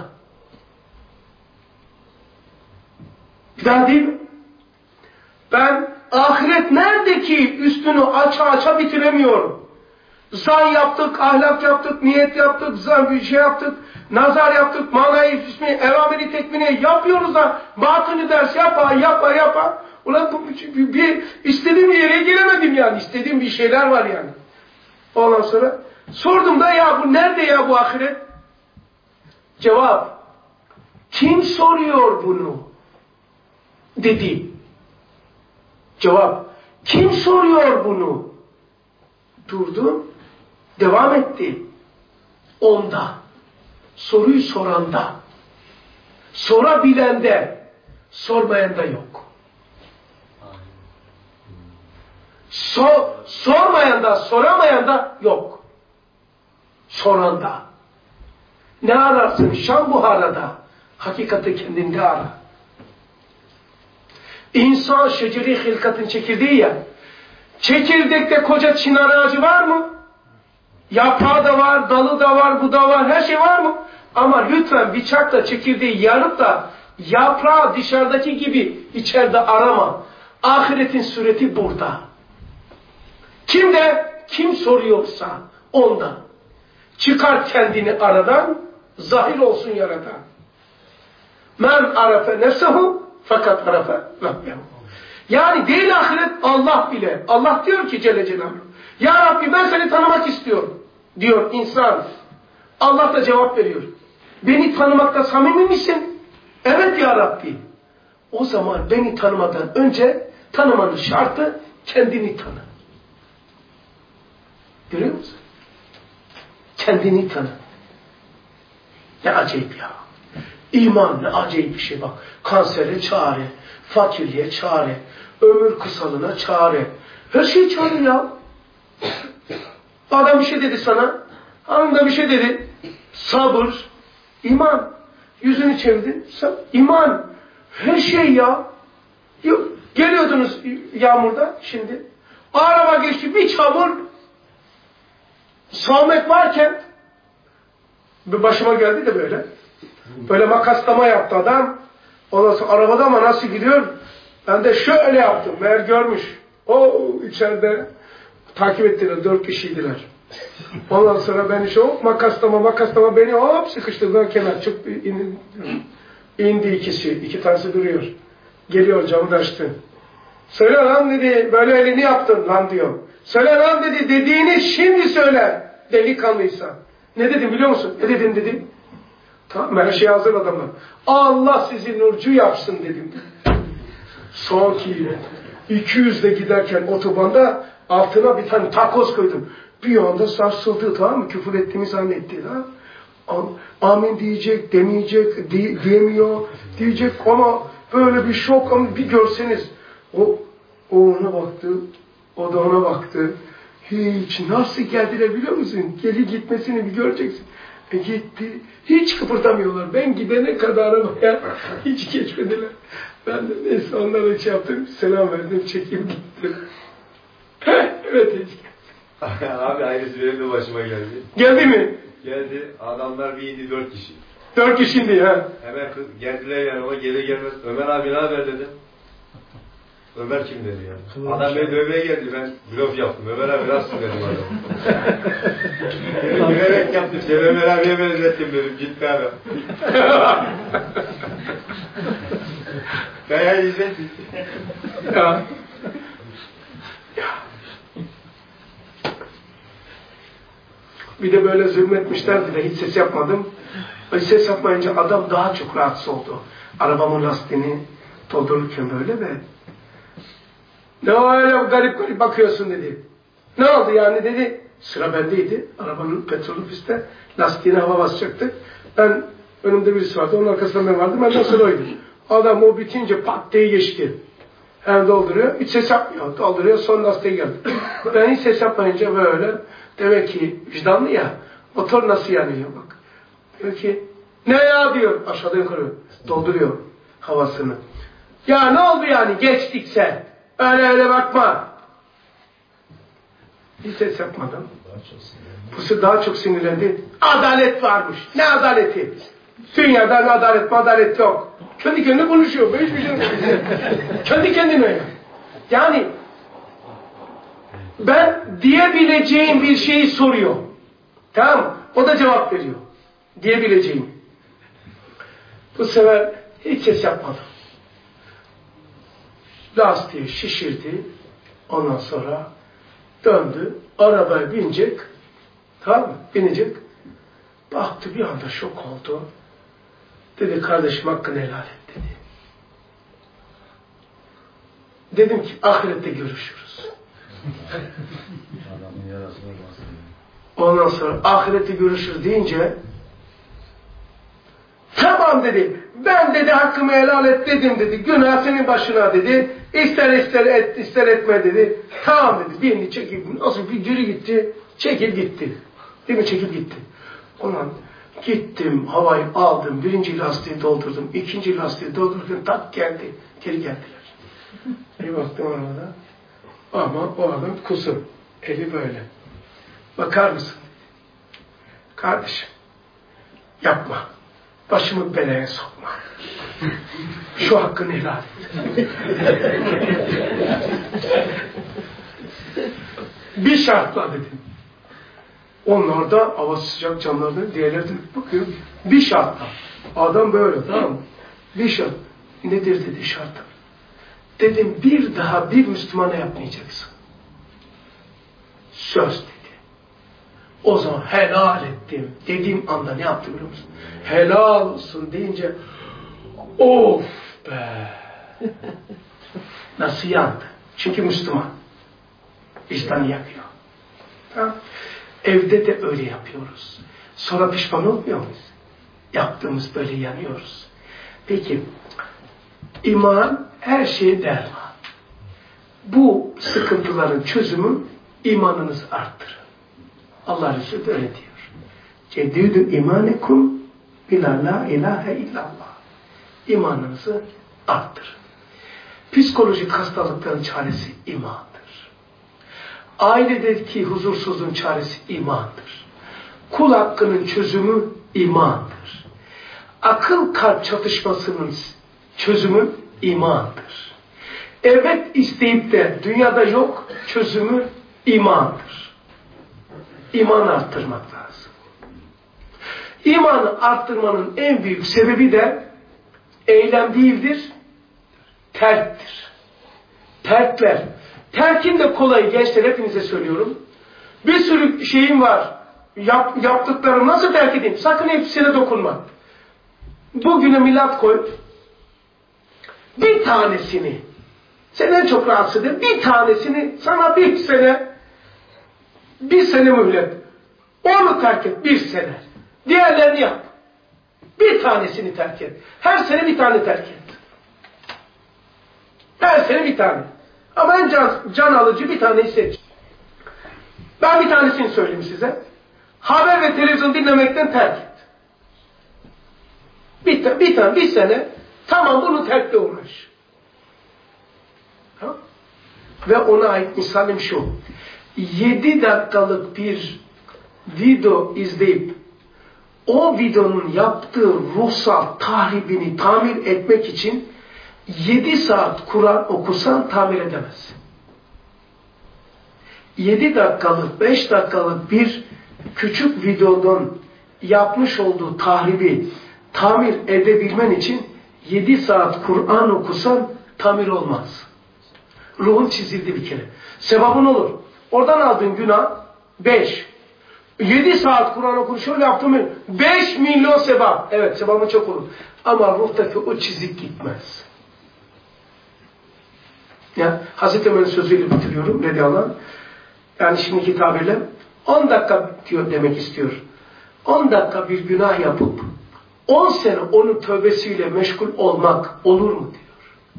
Bir daha değil mi? Ben ahiret nerede ki üstünü aça bitiremiyorum. Zan yaptık, ahlak yaptık, niyet yaptık, bir şey yaptık, nazar yaptık, manayı, ismi, evamiri, tekmini yapıyoruz da batını ders yapa. Ulan bir istediğim yere gelemedim yani. İstediğim bir şeyler var yani. Ondan sonra sordum da ya bu nerede ya bu ahiret? Cevap. Kim soruyor bunu? Dedi. Cevap. Kim soruyor bunu? Durdum. Devam etti. Onda. Soruyu soranda. Sorabilende. Sormayanda yok. Sormayanda, soramayanda yok. Soranda. Ne ararsın? Şam buharada. Hakikati kendinde ara. İnsan şeceri hilkatın çekirdeği ya. Çekirdekte koca çınar ağacı var mı? Yaprağı da var, dalı da var, bu da var, her şey var mı? Ama lütfen bıçakla çekirdeği yarıp da yaprağı dışarıdaki gibi içeride arama. Ahiretin sureti burada. Kim soruyorsa ondan. Çıkar kendini aradan, zahir olsun yaradan. Men arafe nefsehu fakat arafe Rabbehu. Yani değil ahiret Allah bile. Allah diyor ki Celle Celaluhu. Ya Rabbi ben seni tanımak istiyorum. Diyor insan. Allah da cevap veriyor. Beni tanımakta samimi misin? Evet ya Rabbi. O zaman beni tanımadan önce tanımanın şartı kendini tanı. Görüyor musun? Kendini tanı. Ne acayip ya. İman ne acayip bir şey bak. Kansere çare, Fakirliğe çare. Ömür kısalığına çare. Her şey çare ya. Adam bir şey dedi sana. Hanım da bir şey dedi. Sabır. İman. Yüzünü çevirdin. İman. Her şey ya. Geliyordunuz yağmurda şimdi. Araba geçti bir çamur. Sağmek varken başıma geldi de böyle. Böyle makaslama yaptı adam. Ondan sonra arabada ama nasıl gidiyor? Ben de şöyle yaptım. Meğer görmüş. O içeride takip ettiler. 4 kişiydiler. Ondan sonra ben işte hop makaslama beni hop sıkıştırdılar kenar. Çık indi ikisi. 2 tanesi duruyor. Geliyor camı da açtı. Söyle lan dedi. Böyle elini yaptın lan diyor. Söyle lan dedi. Dediğini şimdi söyle. Delikanlıysa. Ne dedim biliyor musun? Ne dedim dedi. Tamam her şey hazır adamlar. Allah sizi nurcu yapsın dedim. Son ki 200'de giderken otobanda altına bir tane takoz koydum. Bir anda sarsıldı tamam mı? Küfür ettiğimi zannetti. Ha? Amin diyecek, demeyecek, diyemiyor, diyecek ama böyle bir şok ama bir görseniz. O ona baktı, o da ona baktı. Hiç nasıl geldiler biliyor musun? Geri gitmesini bir göreceksin. Gitti. Hiç kıpırdamıyorlar. Ben gidene kadar arabaya hiç geçmediler. Ben de neyse onlara şey yaptım. Selam verdim. Çekip gittim. Evet hiç. Abi aynısı benim de başıma geldi. Geldi mi? Geldi. Adamlar bir indi 4 kişi. 4 kişiydi ha. Hemen geldiler yanıma gelir gelmez. Ömer abi ne haber dedim. Ömer kim dedi ya. Adam beni dövmeye geldi. Ben blöf yaptım. Ömer abi nasılsın dedim adam. Bilerek yaptım. Seni Ömer abiye benzettim dedim. Gitti adam. Dayağı yiyecek. Ya. Bir de böyle zulmetmişlerdi de hiç ses yapmadım. Hiç ses yapmayınca adam daha çok rahatsız oldu. Arabamın lastiğini doldururken böyle de. Ne öyle garip bakıyorsun dedi. Ne oldu yani dedi. Sıra bendeydi. Arabanın petrolü pistte. Lastiğine hava basacaktı. Ben önümde birisi vardı. Onun arkasında ben vardım. Benden sonra oydu. Adam o bitince pat diye geçti. Hem dolduruyor. Hiç ses yapmıyor. Dolduruyor. Son lastiğe geldi. Ben hiç ses yapmayınca böyle. Demek ki vicdanlı ya. Motor nasıl yanıyor bak. Diyor ki ne ya diyor. Aşağıda yukarı. Dolduruyor havasını. Ya ne oldu yani geçtikse. Öyle bakma. Hiç ses yapmadım. Bu daha çok sinirlendi. Adalet varmış. Ne adaleti? Dünyada ne adalet yok. Kendi kendine konuşuyor. Hiçbir şey yok. Kendi kendine. Yani ben diyebileceğim bir şeyi soruyor. Tamam mı? O da cevap veriyor. Diyebileceğim. Bu sefer hiç ses yapmadım. Lastiği şişirdi. Ondan sonra döndü. Arabaya binecek. Tamam mı? Binecek. Baktı bir anda şok oldu. Dedi kardeşim hakkını helal et dedi. Dedim ki ahirette görüşürüz. Ondan sonra ahirette görüşürüz deyince tamam dedi. Ben dedi hakkımı helal et dedim dedi. Günah senin başına dedi. İster et ister etme dedi. Tamam dedi. Birini çekip nasıl bir yürü gitti. Çekip gitti. Değil mi? Çekip gitti. Ondan gittim havayı aldım. 1. lastiği doldurdum. 2. lastiği doldurdum. Tak geldi. Geri geldiler. Bir baktım arada. Ama o adam kusur. Eli böyle. Bakar mısın? Kardeşim yapma. Başımı belaya sokma. Şu hakkını helal et. Bir şartla dedim. Onlar da hava sıcak camlardan diğerleri de bakıyor. Bir şartla. Adam böyle tamam mı? Bir şart. Nedir dedi şartı. Dedim bir daha bir Müslümana yapmayacaksın. Söz dedi. O zaman helal ettim. Dediğim anda ne yaptı biliyor musun? Helal olsun deyince of be. Nasıl yandı? Çünkü Müslüman. Vicdanı yakıyor. Tamam. Evde de öyle yapıyoruz. Sonra pişman olmuyor muyuz? Yaptığımız böyle yanıyoruz. Peki iman her şeye derman. Bu sıkıntıların çözümü imanınızı arttırın. Allah Resulü de öyle diyor. Cedidü imanekum bila la ilahe illallah. İmanınızı arttırın. Psikolojik hastalıkların çaresi imandır. Ailedeki huzursuzluğun çaresi imandır. Kul hakkının çözümü imandır. Akıl kalp çatışmasının çözümü imandır. Evet isteyip de dünyada yok, çözümü imandır. İman arttırmak lazım. İmanı arttırmanın en büyük sebebi de eylem değildir, terktir. Terkler. Terkin de kolay gençler, hepinize söylüyorum. Bir sürü şeyim var. Yaptıklarımı nasıl terk edeyim? Sakın hepsine dokunma. Bugüne milat koy. Bir tanesini, seni en çok rahatsız eder, bir tanesini sana bir sene mühlet. Onu terk et, bir sene. Diğerlerini yap. Bir tanesini terk et. Her sene bir tane terk et. Her sene bir tane. Ama en can alıcı bir taneyi seç. Ben bir tanesini söyleyeyim size. Haber ve televizyon dinlemekten terk et. Bir sene tamam, bunu terkle uğraş. Ha? Ve ona ait misalim şu. 7 dakikalık bir video izleyip o videonun yaptığı ruhsal tahribini tamir etmek için 7 saat Kur'an okusan tamir edemezsin. 7 dakikalık, 5 dakikalık bir küçük videodan yapmış olduğu tahribi tamir edebilmen için 7 saat Kur'an okusan tamir olmaz. Ruhun çizildi bir kere. Sevabın olur. Oradan aldığın günah 5. 7 saat Kur'an okur, şöyle yaptım, 5 milyon sevap. Evet, sevabın çok olur. Ama ruhtaki o çizik gitmez. Yani Hazreti Ömer'in sözüyle bitiriyorum radıyallahu anh. Yani şimdiki tabirle 10 dakika diyor, demek istiyor. 10 dakika bir günah yapıp 10 sene onun tövbesiyle meşgul olmak olur mu diyor.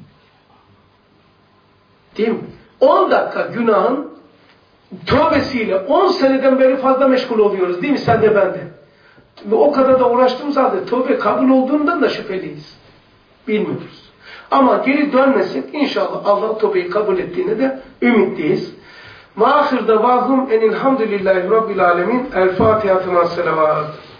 Değil mi? 10 dakika günahın tövbesiyle 10 seneden beri fazla meşgul oluyoruz. Değil mi? Sen de ben de. Ve o kadar da uğraştığımız halde tövbe kabul olduğundan da şüpheliyiz. Bilmiyoruz. Ama geri dönmesek inşallah Allah tövbeyi kabul ettiğine de ümitliyiz. Ve ahir davahum enilhamdülillahi rabbil alemin. El Fatiha ve selavat.